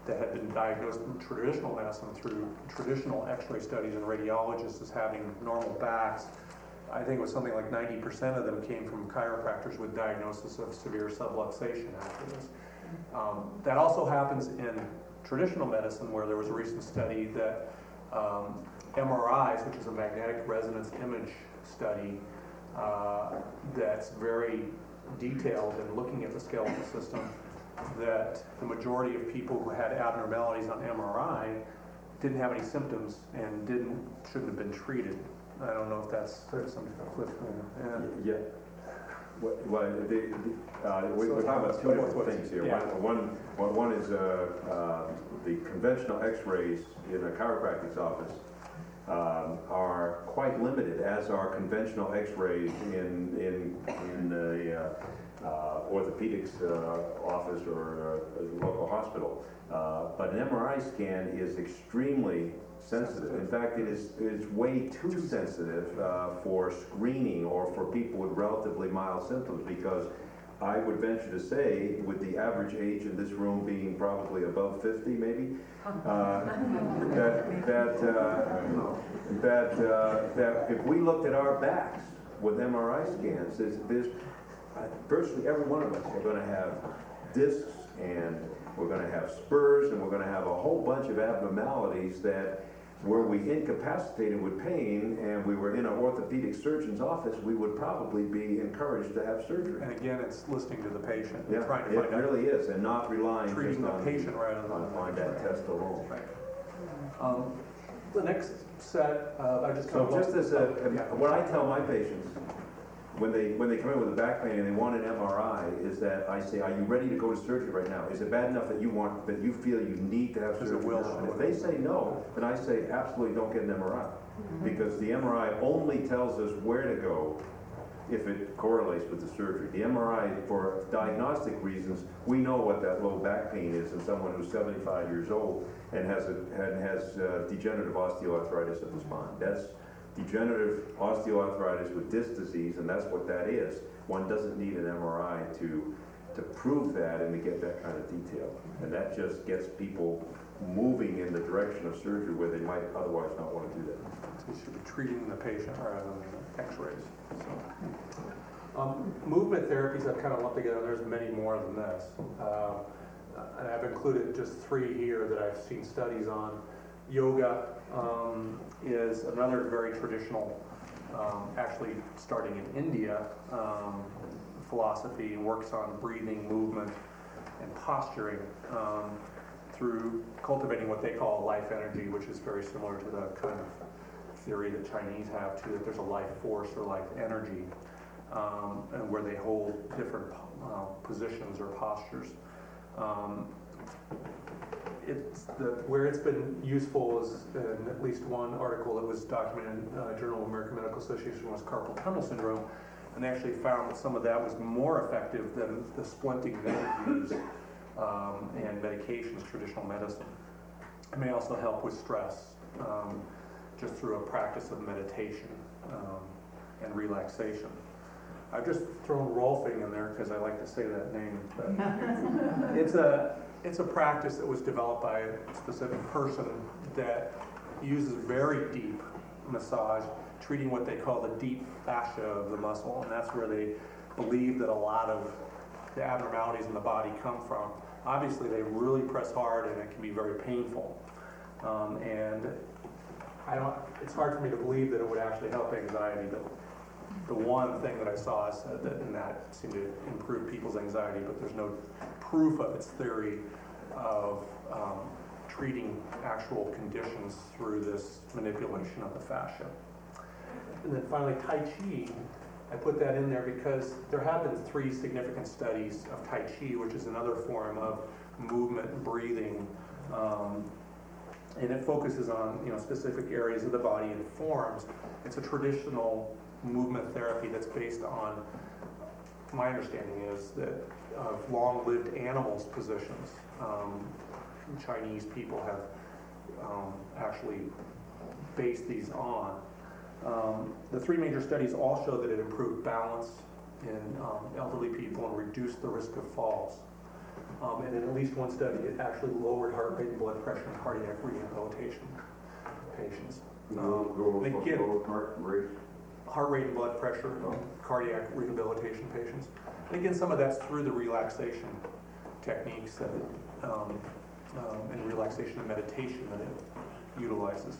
that had been diagnosed in traditional medicine through traditional x-ray studies and radiologists as having normal backs. I think it was something like ninety percent of them came from chiropractors with diagnosis of severe subluxation after this. Um, that also happens in traditional medicine, where there was a recent study that um, M R Is, which is a magnetic resonance image study, uh, that's very detailed in looking at the skeletal system, that the majority of people who had abnormalities on M R I didn't have any symptoms and didn't shouldn't have been treated. I don't know if that's something Cliff. Yeah. Yeah. What, well, the, the, uh, we, we're talking about two different things here. Yeah. One, one, one is uh, uh, the conventional X-rays in a chiropractic's office um, are quite limited, as are conventional X-rays in in in the uh, uh, orthopedics uh, office or uh, local hospital. Uh, but an M R I scan is extremely sensitive. In fact, it is is way too sensitive uh, for screening or for people with relatively mild symptoms, because I would venture to say, with the average age in this room being probably above fifty, maybe, uh, that that uh, that uh, that if we looked at our backs with M R I scans, there's, there's uh, virtually every one of us are going to have discs, and we're going to have spurs, and we're going to have a whole bunch of abnormalities that, were we incapacitated with pain and we were in an orthopedic surgeon's office, we would probably be encouraged to have surgery. And again, it's listening to the patient. Yeah, trying to it find really is, and not relying treating just the on, patient rather than on find that test alone. Right. Um, the next set, uh, I just kind So of just as a, yeah. what I tell my patients when they when they come in with a back pain and they want an M R I is that I say, are you ready to go to surgery right now? Is it bad enough that you want that you feel you need to have Because surgery it will now? And show if it. they say no, then I say absolutely don't get an M R I, because the M R I only tells us where to go if it correlates with the surgery. The M R I, for diagnostic reasons, we know what that low back pain is in someone who's seventy-five years old and has a and has uh, degenerative osteoarthritis of the spine. That's degenerative osteoarthritis with disc disease, and that's what that is. One doesn't need an M R I to to prove that and to get that kind of detail, and that just gets people moving in the direction of surgery where they might otherwise not want to do that. So you should be treating the patient rather than x-rays. So, um, movement therapies I've kind of lumped together. There's many more than this. Uh, and I've included just three here that I've seen studies on. Yoga um, is another very traditional, um, actually starting in India, um, philosophy, and works on breathing, movement, and posturing um, through cultivating what they call life energy, which is very similar to the kind of theory that Chinese have too, that there's a life force or life energy, um, and where they hold different uh, positions or postures. Um, It's the, where it's been useful is in at least one article that was documented in uh, Journal of American Medical Association was carpal tunnel syndrome, and they actually found that some of that was more effective than the splinting therapies um, and medications, traditional medicine. It may also help with stress um, just through a practice of meditation um, and relaxation. I've just thrown Rolfing in there because I like to say that name. But it's a It's a practice that was developed by a specific person that uses very deep massage, treating what they call the deep fascia of the muscle, and that's where they believe that a lot of the abnormalities in the body come from. Obviously, they really press hard, and it can be very painful. Um, and I don't. It's hard for me to believe that it would actually help anxiety, but the one thing that I saw said that, and that seemed to improve people's anxiety, but there's no proof of its theory of um, treating actual conditions through this manipulation of the fascia. And then finally, Tai Chi, I put that in there because there have been three significant studies of Tai Chi, which is another form of movement and breathing, um, and it focuses on you know specific areas of the body and forms. It's a traditional movement therapy that's based on, my understanding is that of long-lived animals' positions. Um, Chinese people have um, actually based these on. Um, the three major studies all show that it improved balance in um, elderly people and reduced the risk of falls. Um, and in at least one study, it actually lowered heart rate and blood pressure in cardiac rehabilitation patients. Um, Go, and go, again, go heart rate. heart rate and blood pressure, Oh. cardiac rehabilitation patients. And again, some of that's through the relaxation techniques that it, um, um, and relaxation and meditation that it utilizes.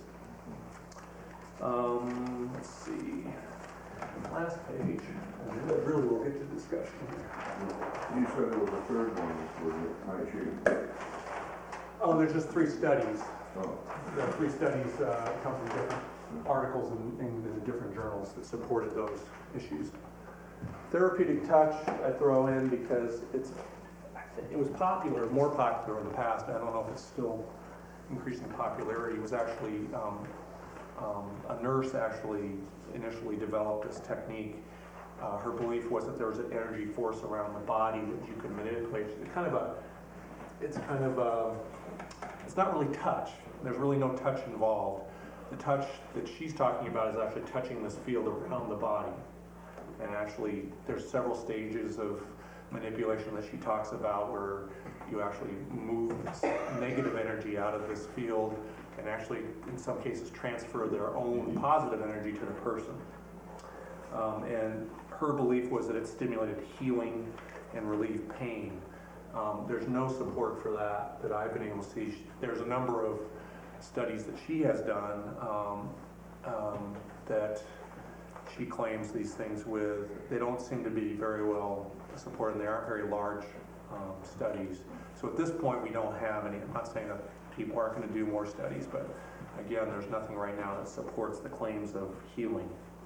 Um, let's see, last page, and then really we'll get to discussion here. You said there was a third one for the Tai Chi. Oh, there's just three studies. Oh. The three studies uh, come from different articles in, in the different journals that supported those issues. Therapeutic touch I throw in because it's it was popular, more popular in the past. I don't know if it's still increasing popularity. It was actually um, um, a nurse actually initially developed this technique. Uh, her belief was that there was an energy force around the body that you could manipulate. It's kind of a, it's kind of a, it's not really touch. There's really no touch involved. The touch that she's talking about is actually touching this field around the body. And actually, there's several stages of manipulation that she talks about where you actually move this negative energy out of this field and actually, in some cases, transfer their own positive energy to the person. Um, and her belief was that it stimulated healing and relieved pain. Um, there's no support for that that I've been able to see. There's a number of studies that she has done um, um, that she claims these things with. They don't seem to be very well supported, and they aren't very large um, studies. So at this point, we don't have any. I'm not saying that people aren't going to do more studies, but again, there's nothing right now that supports the claims of healing.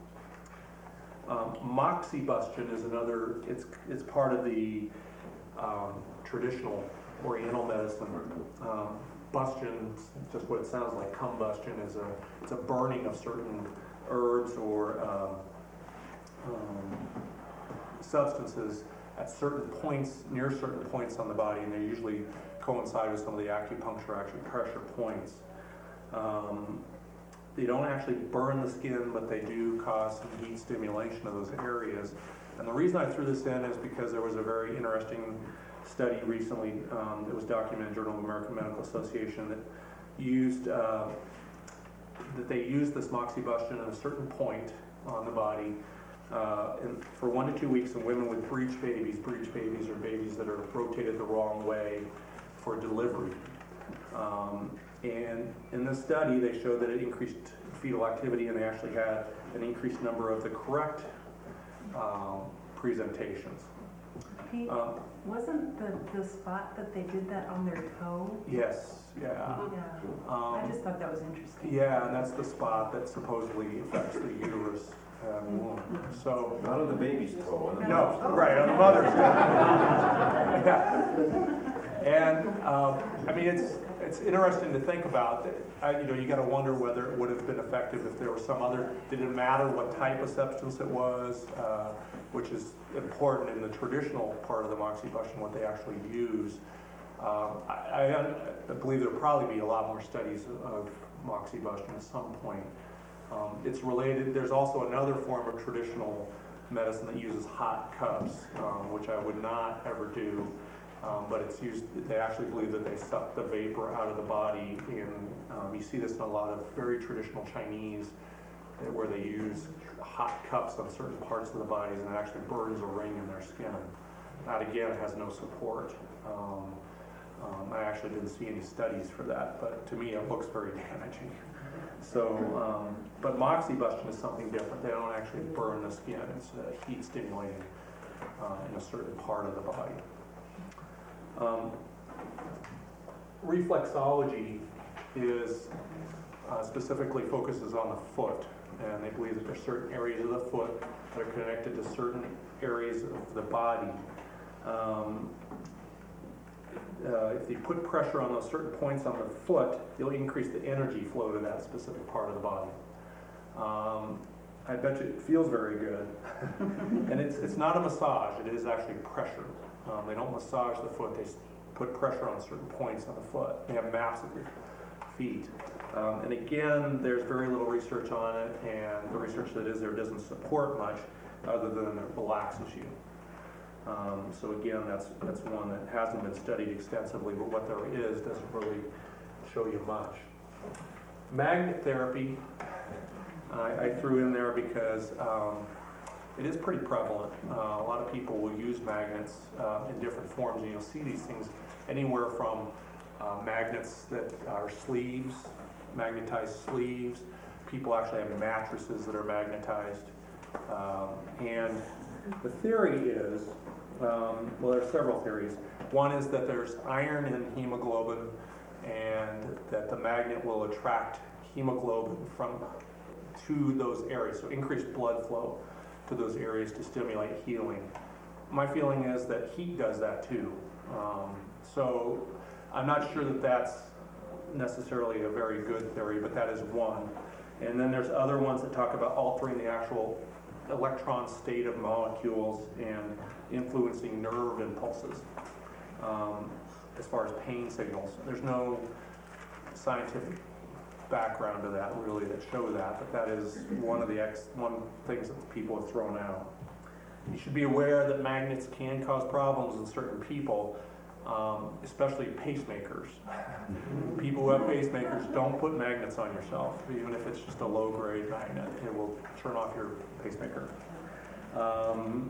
Um, moxibustion is another, it's, it's part of the um, traditional Oriental medicine. Um, bustion, just what it sounds like, combustion, is a, it's a burning of certain herbs or um, um, substances at certain points, near certain points on the body, and they usually coincide with some of the acupuncture actually pressure points. Um, They don't actually burn the skin, but they do cause some heat stimulation of those areas. And the reason I threw this in is because there was a very interesting study recently um, that was documented in Journal of American Medical Association that used uh, that they used this moxibustion at a certain point on the body uh, and for one to two weeks in women with breech babies. Breech babies are babies that are rotated the wrong way for delivery. Um, And in this study, they showed that it increased fetal activity, and they actually had an increased number of the correct um, presentations. Pete, Um, wasn't the, the spot that they did that on their toe? yes, yeah. Yeah. Um, I just thought that was interesting. Yeah, and that's the spot that supposedly affects the uterus and womb. So Not on the baby's toe, on the no, mother's toe. right on the mother's toe. Yeah. And um, I mean, it's it's interesting to think about. I, you know, you got to wonder whether it would have been effective if there was some other. Did it matter what type of substance it was, uh, which is important in the traditional part of the moxibustion, what they actually use. Um, I, I, I believe there'll probably be a lot more studies of moxibustion at some point. Um, it's related. There's also another form of traditional medicine that uses hot cups, um, which I would not ever do. Um, but it's used, they actually believe that they suck the vapor out of the body, and um, you see this in a lot of very traditional Chinese, uh, where they use hot cups on certain parts of the bodies, and it actually burns a ring in their skin. That again has no support. Um, um, I actually didn't see any studies for that, but to me it looks very damaging. So, um, but moxibustion is something different. They don't actually burn the skin, it's uh, heat stimulating uh, in a certain part of the body. Um, reflexology is uh, specifically focuses on the foot, and they believe that there's certain areas of the foot that are connected to certain areas of the body. Um, uh, if you put pressure on those certain points on the foot, you'll increase the energy flow to that specific part of the body. Um, I bet you it feels very good. And it's, it's not a massage, it is actually pressure. Um, they don't massage the foot, they put pressure on certain points on the foot. They have maps of your feet. Um, and again, there's very little research on it, and the research that is there doesn't support much other than it relaxes you. Um, so again, that's, that's one that hasn't been studied extensively, but what there is doesn't really show you much. Magnet therapy, I, I threw in there because um, it is pretty prevalent. Uh, a lot of people will use magnets uh, in different forms, and you'll see these things anywhere from uh, magnets that are sleeves, magnetized sleeves. People actually have mattresses that are magnetized. Um, and the theory is, um, well, there are several theories. One is that there's iron in hemoglobin, and that the magnet will attract hemoglobin from to those areas, so increased blood flow to those areas to stimulate healing. My feeling is that heat does that too. Um, so I'm not sure that that's necessarily a very good theory, but that is one. And then there's other ones that talk about altering the actual electron state of molecules and influencing nerve impulses. Um, as far as pain signals, there's no scientific background to that really that show that, but that is one of the ex one things that people have thrown out. You should be aware that magnets can cause problems in certain people, um, especially pacemakers. People who have pacemakers, don't put magnets on yourself, even if it's just a low-grade magnet. It will turn off your pacemaker. Um,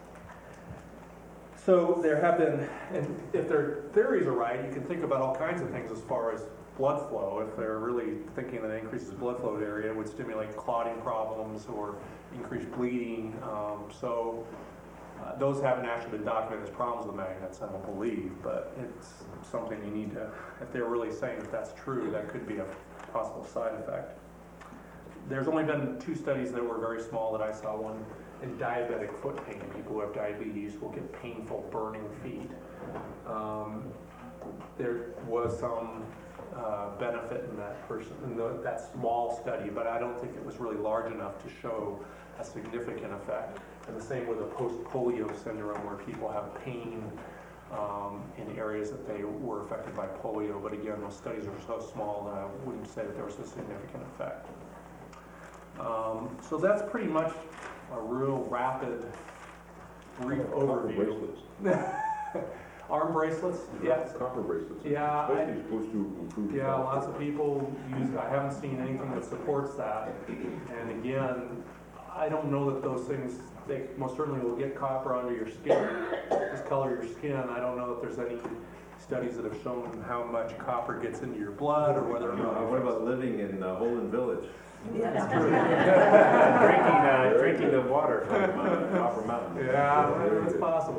So there have been, and if their theories are right, you can think about all kinds of things as far as blood flow. If they're really thinking that it increases blood flow to area, it would stimulate clotting problems or increase bleeding. Um, so uh, those haven't actually been documented as problems with magnets, I don't believe, but it's something you need to, if they're really saying that that's true, that could be a possible side effect. There's only been two studies that were very small that I saw. One in diabetic foot pain. People who have diabetes will get painful burning feet. Um, there was some uh, benefit in that person, in the, that small study, but I don't think it was really large enough to show a significant effect. And the same with a post-polio syndrome, where people have pain um, in areas that they were affected by polio. But again, those studies are so small that I wouldn't say that there was a significant effect. Um, so that's pretty much a real rapid, brief Copper overview. bracelets. Arm bracelets, yes. Copper bracelets. Yeah, Especially I- supposed to improve. Yeah, health. lots of people use it. I haven't seen anything that supports that. And again, I don't know that those things, they most certainly will get copper under your skin, discolor your skin. I don't know if there's any studies that have shown how much copper gets into your blood or whether or not. What about living in uh, Holden Village? Yeah. drinking, uh, drinking the water from uh, Copper Mountain. Yeah, it's possible.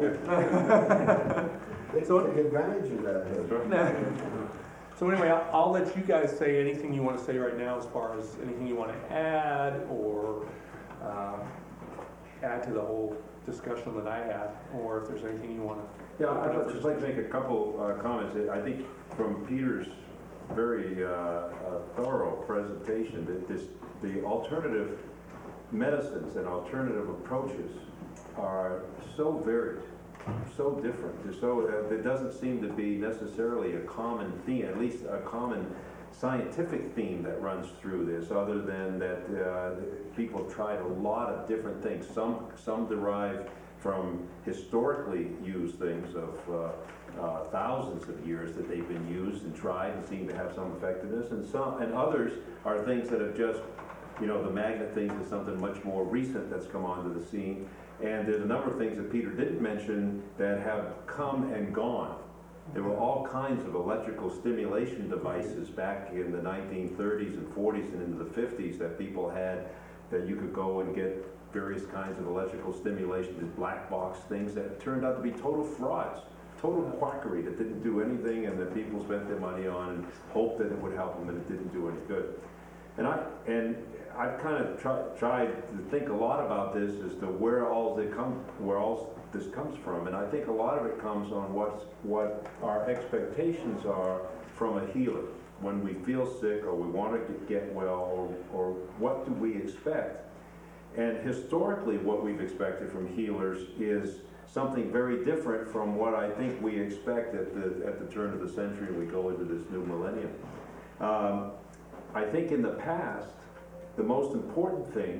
They So- take advantage of that. So anyway, I'll, I'll let you guys say anything you want to say right now as far as anything you want to add or uh, add to the whole discussion that I had, or if there's anything you want to. Yeah, I'd just like to make a couple uh, comments. I think from Peter's very uh, uh, thorough presentation, that this, the alternative medicines and alternative approaches are so varied, so different. They're so uh, there doesn't seem to be necessarily a common theme, at least a common scientific theme that runs through this, other than that uh, people tried a lot of different things. Some some derive from historically used things of uh, uh, thousands of years that they've been used and tried and seem to have some effectiveness, and some and others are things that have just, you know, the magnet thing is something much more recent that's come onto the scene. And there's a number of things that Peter didn't mention that have come and gone. There were all kinds of electrical stimulation devices back in the nineteen thirties and forties and into the fifties that people had, that you could go and get various kinds of electrical stimulation, these black box things that turned out to be total frauds, total quackery that didn't do anything, and that people spent their money on and hoped that it would help them, and it didn't do any good. And I and I've kind of try, tried to think a lot about this as to where all they come, where all this comes from, and I think a lot of it comes on what's what our expectations are from a healer when we feel sick or we want to get, get well, or, or what do we expect? And historically, what we've expected from healers is something very different from what I think we expect at the at the turn of the century when we go into this new millennium. Um, I think in the past, the most important thing,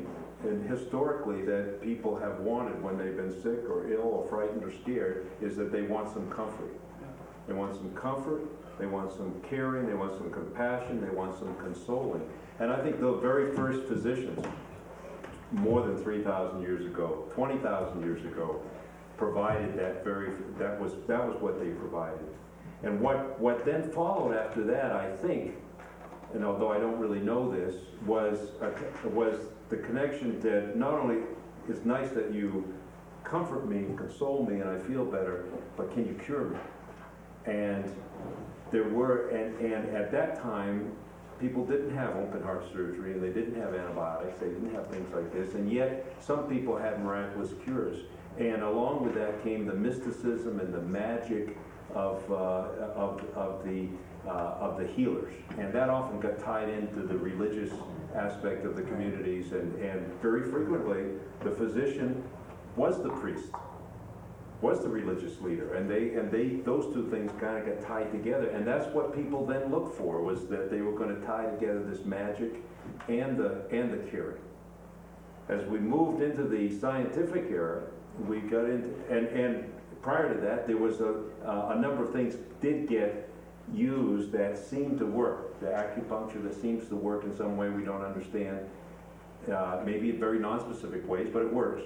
and historically that people have wanted when they've been sick or ill or frightened or scared is that they want some comfort. They want some comfort, they want some caring, they want some compassion, they want some consoling. And I think the very first physicians, more than three thousand years ago, twenty thousand years ago, provided that very, that was, that was what they provided. And what, what then followed after that, I think, and although I don't really know this, was, a, was the connection that not only it's nice that you comfort me, console me, and I feel better, but can you cure me? And there were, and, and at that time, people didn't have open heart surgery, and they didn't have antibiotics, they didn't have things like this, and yet some people had miraculous cures. And along with that came the mysticism and the magic of, uh, of, of, the, uh, of the healers. And that often got tied into the religious aspect of the communities, and, and very frequently the physician was the priest, was the religious leader, and they and they those two things kind of got tied together, and that's what people then looked for, was that they were going to tie together this magic and the and the curing. As we moved into the scientific era, we got into, and and prior to that, there was a uh, a number of things did get used that seemed to work. The acupuncture that seems to work in some way we don't understand, uh, maybe in very non-specific ways, but it works.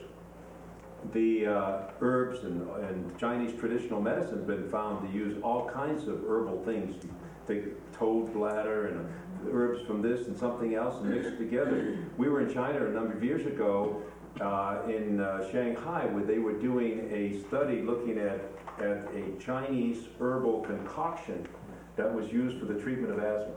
The uh, herbs and, and Chinese traditional medicine has been found to use all kinds of herbal things. Take toad bladder and uh, herbs from this and something else and mix it together. We were in China a number of years ago uh, in uh, Shanghai, where they were doing a study looking at, at a Chinese herbal concoction that was used for the treatment of asthma.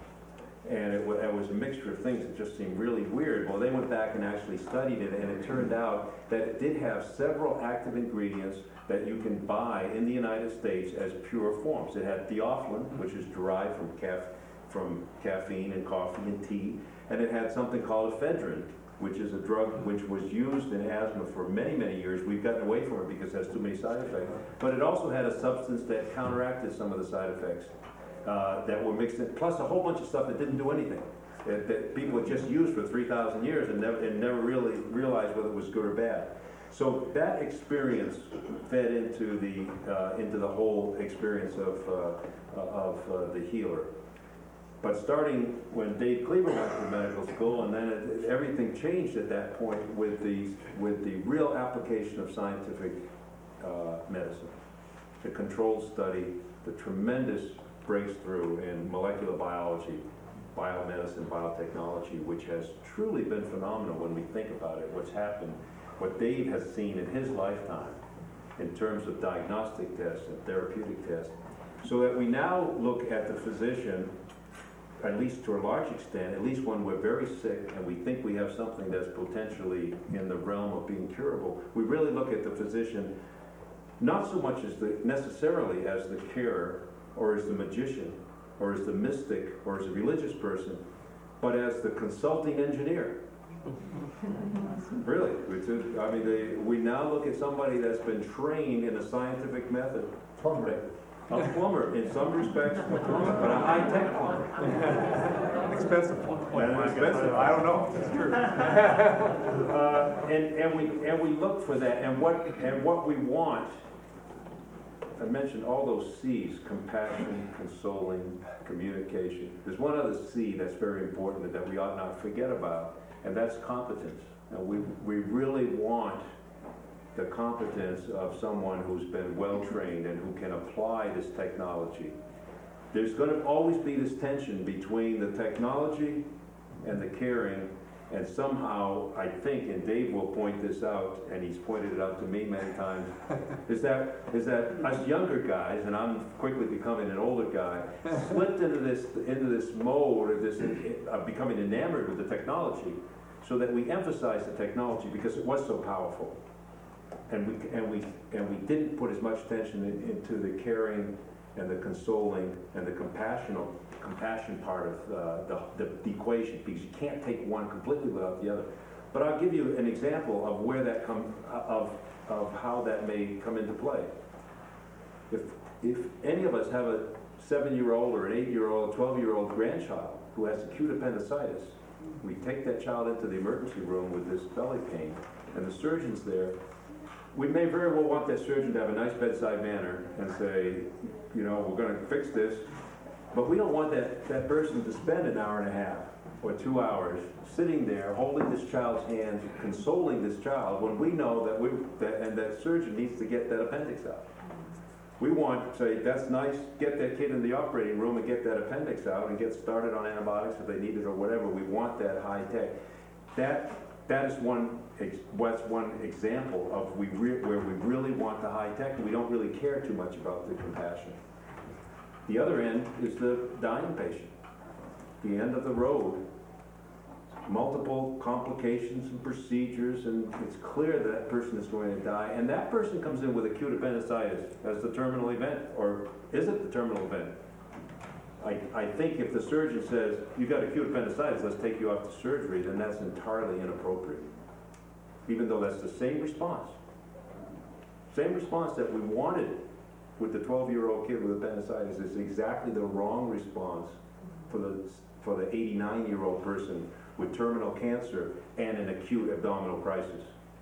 And it, it was a mixture of things that just seemed really weird. Well, they went back and actually studied it, and it turned out that it did have several active ingredients that you can buy in the United States as pure forms. It had theophylline, which is derived from, caf from caffeine and coffee and tea, and it had something called ephedrine, which is a drug which was used in asthma for many, many years. We've gotten away from it because it has too many side effects. But it also had a substance that counteracted some of the side effects. Uh, that were mixed in, plus a whole bunch of stuff that didn't do anything, that, that people had just used for three thousand years and never, and never really realized whether it was good or bad. So that experience fed into the, uh, into the whole experience of, uh, of uh, the healer. But starting when Dave Cleaver went to medical school, and then it, everything changed at that point with the, with the real application of scientific uh, medicine, the controlled study, the tremendous breakthrough in molecular biology, biomedicine, biotechnology, which has truly been phenomenal when we think about it, what's happened, what Dave has seen in his lifetime in terms of diagnostic tests and therapeutic tests, so that we now look at the physician, at least to a large extent, at least when we're very sick and we think we have something that's potentially in the realm of being curable, we really look at the physician not so much as the, necessarily as the carer, or as the magician, or as the mystic, or as a religious person, but as the consulting engineer. Really, I mean, they, we now look at somebody that's been trained in a scientific method. Plumber. A plumber, in some respects, but a high-tech plumber. Expensive plumber. And an expensive, I don't know, it's true. uh, and, and, we, and we look for that, and what, and what we want, I mentioned all those C's: compassion, consoling, communication. There's one other C that's very important that we ought not forget about, and that's competence. Now, we, we really want the competence of someone who's been well-trained and who can apply this technology. There's going to always be this tension between the technology and the caring, and somehow, I think, and Dave will point this out, and he's pointed it out to me many times, is that is that us younger guys, and I'm quickly becoming an older guy, slipped into this into this mode of this of becoming enamored with the technology, so that we emphasize the technology because it was so powerful, and we and we and we didn't put as much attention in, into the caring and the consoling and the compassion compassion part of uh, the, the, the equation, because you can't take one completely without the other. But I'll give you an example of where that come of of how that may come into play. If if any of us have a seven-year-old or an eight-year-old, twelve-year-old grandchild who has acute appendicitis, We take that child into the emergency room with this belly pain, and the surgeon's there. We may very well want that surgeon to have a nice bedside manner and say, you know, we're gonna fix this, but we don't want that, that person to spend an hour and a half or two hours sitting there holding this child's hand, consoling this child, when we know that we, that, and that surgeon needs to get that appendix out. We want to say, that's nice, get that kid in the operating room and get that appendix out and get started on antibiotics if they need it or whatever. We want that high tech. That, that is one, ex- what's one example of we re- where we really want the high tech and we don't really care too much about the compassion. The other end is the dying patient, the end of the road. Multiple complications and procedures, and it's clear that person is going to die, and that person comes in with acute appendicitis as the terminal event, or is it the terminal event? I, I think if the surgeon says, you've got acute appendicitis, let's take you off to surgery, then that's entirely inappropriate. Even though that's the same response. Same response that we wanted with the twelve-year-old kid with appendicitis is exactly the wrong response for the, for the eighty-nine-year-old person with terminal cancer and an acute abdominal crisis.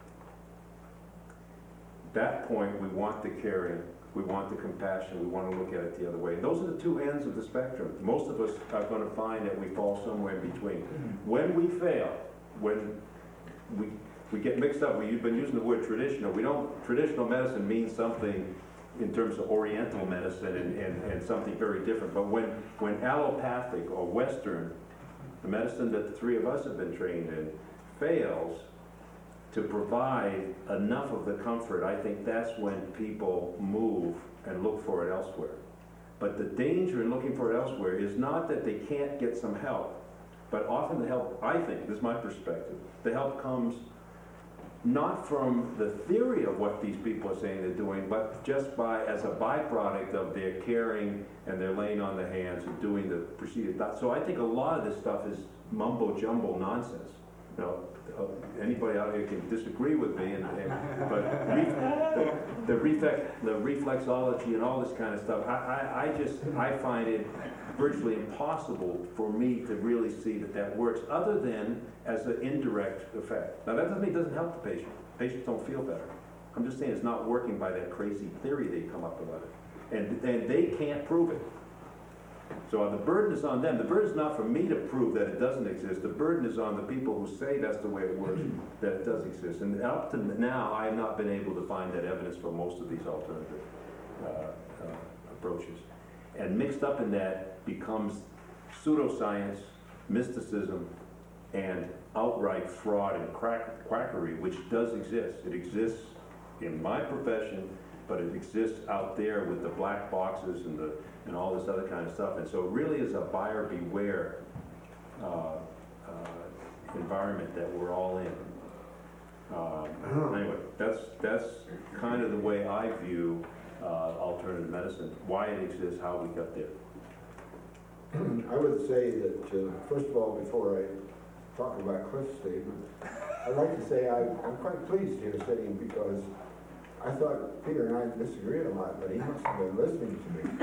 At that point, we want the caring, we want the compassion, we want to look at it the other way. And those are the two ends of the spectrum. Most of us are going to find that we fall somewhere in between. When we fail, when we, we get mixed up, we've been using the word traditional. We don't, traditional medicine means something in terms of oriental medicine and, and, and something very different. But when, when allopathic or Western, the medicine that the three of us have been trained in, fails to provide enough of the comfort, I think that's when people move and look for it elsewhere. But the danger in looking for it elsewhere is not that they can't get some help, but often the help, I think, this is my perspective, the help comes not from the theory of what these people are saying they're doing, but just by, as a byproduct of their caring and their laying on the hands and doing the procedure. So I think a lot of this stuff is mumbo jumbo nonsense. You know, uh, anybody out here can disagree with me, and, and but re, the, the, reflex, the reflexology and all this kind of stuff, I, I, I just, I find it virtually impossible for me to really see that that works, other than as an indirect effect. Now that doesn't mean it doesn't help the patient. Patients don't feel better. I'm just saying it's not working by that crazy theory they come up with it. And, and they can't prove it. So the burden is on them. The burden is not for me to prove that it doesn't exist. The burden is on the people who say that's the way it works, that it does exist. And up to now, I have not been able to find that evidence for most of these alternative uh, uh, approaches. And mixed up in that becomes pseudoscience, mysticism, and outright fraud and crack, quackery, which does exist. It exists in my profession, but it exists out there with the black boxes and the and all this other kind of stuff. And so it really is a buyer beware uh, uh, environment that we're all in. Uh, anyway, that's that's kind of the way I view uh, alternative medicine, why it exists, how we got there. I would say that, uh, first of all, before I talk about Cliff's statement, I'd like to say I, I'm quite pleased here sitting, because I thought Peter and I disagreed a lot, but he must have been listening to me.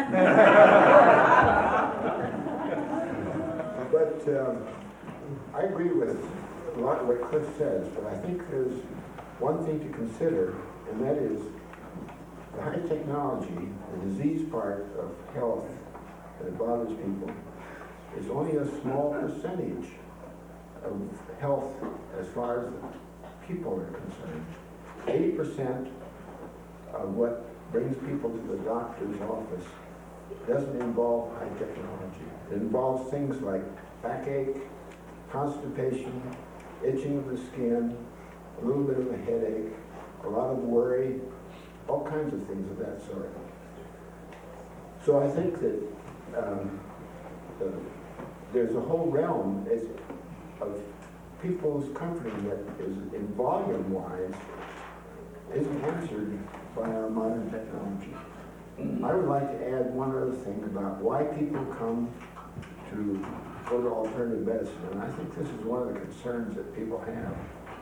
But um, I agree with a lot of what Cliff says, but I think there's one thing to consider, and that is the high technology, the disease part of health that bothers people, is only a small percentage of health as far as people are concerned. eighty percent of what brings people to the doctor's office doesn't involve high technology. It involves things like backache, constipation, itching of the skin, a little bit of a headache, a lot of worry, all kinds of things of that sort. So I think that um, uh, there's a whole realm is, of people's comforting that is, in volume-wise, isn't answered by our modern technology. I would like to add one other thing about why people come to go to alternative medicine, and I think this is one of the concerns that people have.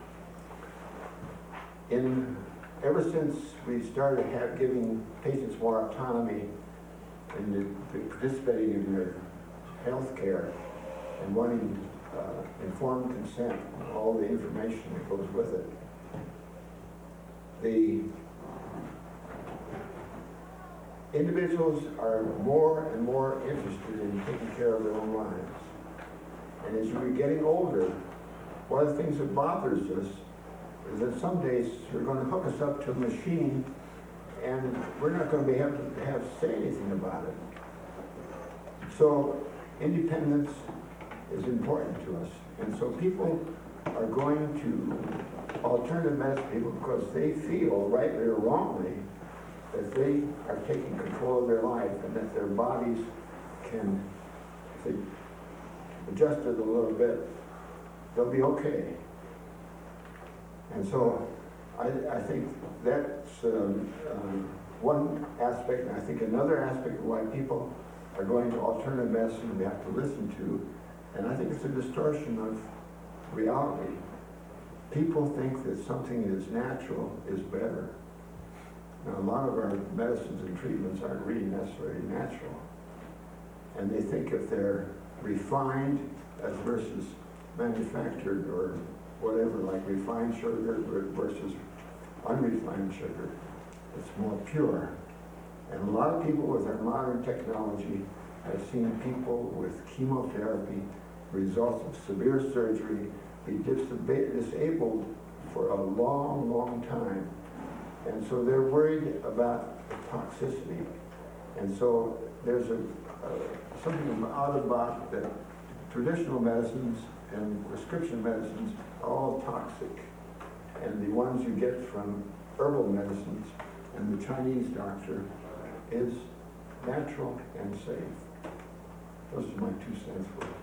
In ever since we started have, giving patients more autonomy in the, the participating in their health care and wanting uh, informed consent, all the information that goes with it. The individuals are more and more interested in taking care of their own lives. And as you're getting older, one of the things that bothers us is that some days you're going to hook us up to a machine and we're not going to be able to have say anything about it. So independence is important to us. And so people are going to alternative medicine people because they feel, rightly or wrongly, that they are taking control of their life and that their bodies can, if they adjust it a little bit, they'll be okay. And so I, I think that's um, um, one aspect, and I think another aspect of why people are going to alternative medicine we have to listen to, and I think it's a distortion of reality. People think that something that is natural is better. Now, a lot of our medicines and treatments aren't really necessarily natural. And they think if they're refined as versus manufactured or whatever, like refined sugar versus unrefined sugar, it's more pure. And a lot of people with our modern technology have seen people with chemotherapy, results of severe surgery, be dis- disabled for a long, long time. And so they're worried about toxicity. And so there's a, uh, something out about that traditional medicines and prescription medicines are all toxic. And the ones you get from herbal medicines and the Chinese doctor is natural and safe. Those are my two cents for it.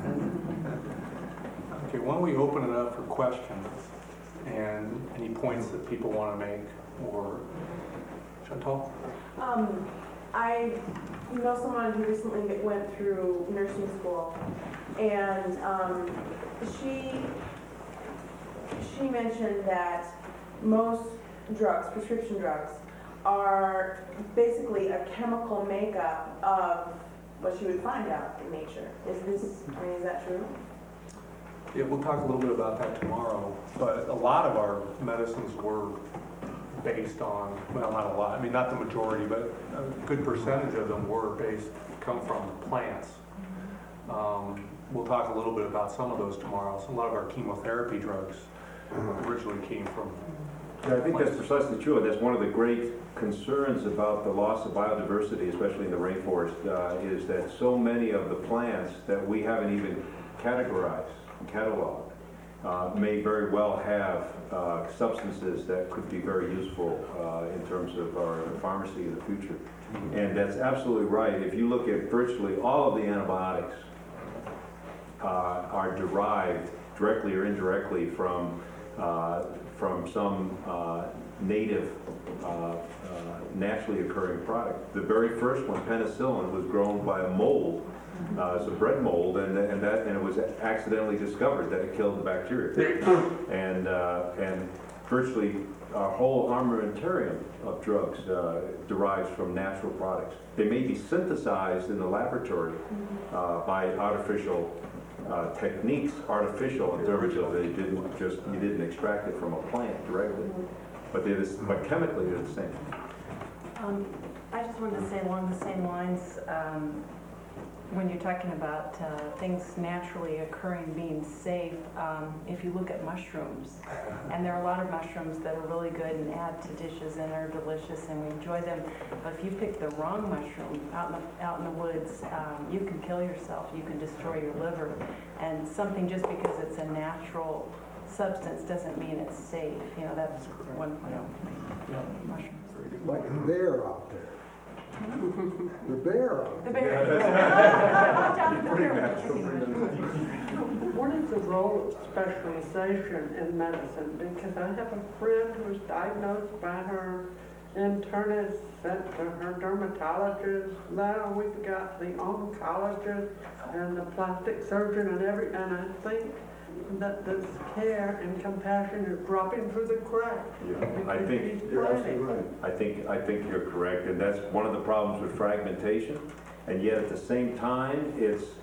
Okay, why don't we open it up for questions and any points that people want to make, or Chantal? Um, I know someone who recently went through nursing school, and um, she she mentioned that most drugs, prescription drugs, are basically a chemical makeup of what she would find out in nature. Is this, I mean, is that true? Yeah, we'll talk a little bit about that tomorrow, but a lot of our medicines were based on, well, not a lot, I mean, not the majority, but a good percentage of them were based, come from plants. Um, we'll talk a little bit about some of those tomorrow. So a lot of our chemotherapy drugs originally came from Yeah, I think that's precisely true, and that's one of the great concerns about the loss of biodiversity, especially in the rainforest, uh, is that so many of the plants that we haven't even categorized, cataloged, uh, may very well have uh, substances that could be very useful uh, in terms of our pharmacy in the future. And that's absolutely right. If you look at virtually all of the antibiotics uh, are derived directly or indirectly from uh, from some uh, native, uh, uh, naturally occurring product. The very first one, penicillin, was grown by a mold. Uh, it's a bread mold, and, and that and it was accidentally discovered that it killed the bacteria. and uh, and virtually our whole armamentarium of drugs uh, derives from natural products. They may be synthesized in the laboratory uh, by artificial Uh, techniques, artificial in terms of they didn't just you didn't extract it from a plant directly, but they're the, but chemically they're the same. Um, I just wanted to say along the same lines, um, when you're talking about uh, things naturally occurring being safe, um, if you look at mushrooms, and there are a lot of mushrooms that are really good and add to dishes and are delicious and we enjoy them, but if you pick the wrong mushroom out in the, out in the woods, um, you can kill yourself, you can destroy your liver, and something just because it's a natural substance doesn't mean it's safe. You know, that's one point of mushrooms. Like a bear out there. The bear out The there. What is the role of specialization in medicine? Because I have a friend who was diagnosed by her internist, sent to her dermatologist. Now we've got the oncologist and the plastic surgeon and every, and I think that this care and compassion is dropping through the cracks. Yeah, I think You're absolutely right. I think I think you're correct, and that's one of the problems with fragmentation. And yet at the same time, it's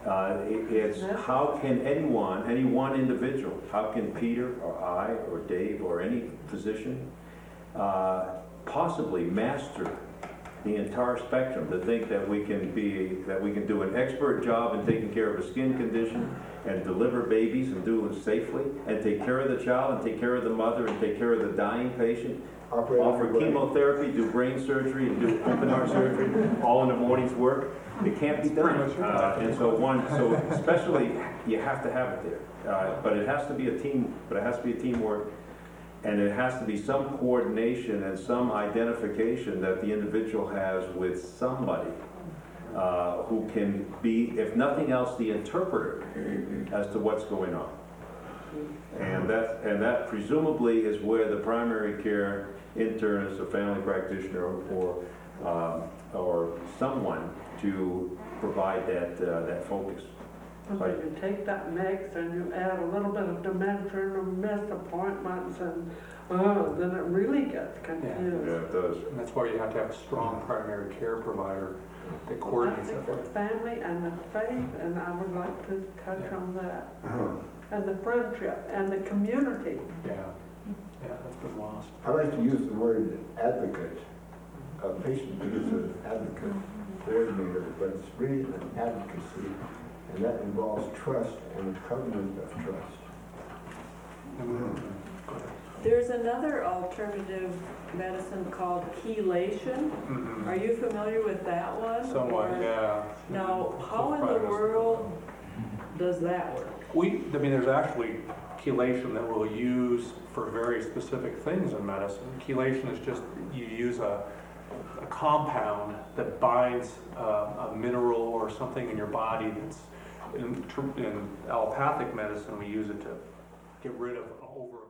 Uh, it- It's how can anyone, any one individual, how can Peter or I or Dave or any physician uh, possibly master the entire spectrum, to think that we can be, that we can do an expert job in taking care of a skin condition and deliver babies and do it safely and take care of the child and take care of the mother and take care of the dying patient, Operate on offer the brain. chemotherapy, do brain surgery and do open heart surgery, all in the morning's work. It can't be done. Uh, and so one, so especially, you have to have it there. Uh, but it has to be a team, but it has to be a teamwork. And it has to be some coordination and some identification that the individual has with somebody uh, who can be, if nothing else, the interpreter as to what's going on. And that, and that presumably is where the primary care internist or family practitioner or, um, or someone to provide that, uh, that focus. And when you take that mix and you add a little bit of dementia and missed appointments and, oh, then it really gets confused. Yeah, it does. And that's why you have to have a strong primary care provider that I coordinates think that. the family and the faith, and I would like to touch Yeah. on that. Uh-huh. And the friendship and the community. Yeah, yeah, that's been lost. I like to use the word advocate. A patient uses an advocate, coordinator, but it's really an advocacy, and that involves trust and a covenant of trust. There's another alternative medicine called chelation. Mhm. Are you familiar with that one? Somewhat, Or- yeah. Now, how in the world does that work? We, I mean, there's actually chelation that we'll use for very specific things in medicine. Chelation is just, you use a, a compound that binds uh, a mineral or something in your body that's, in, tr- in allopathic medicine, we use it to get rid of over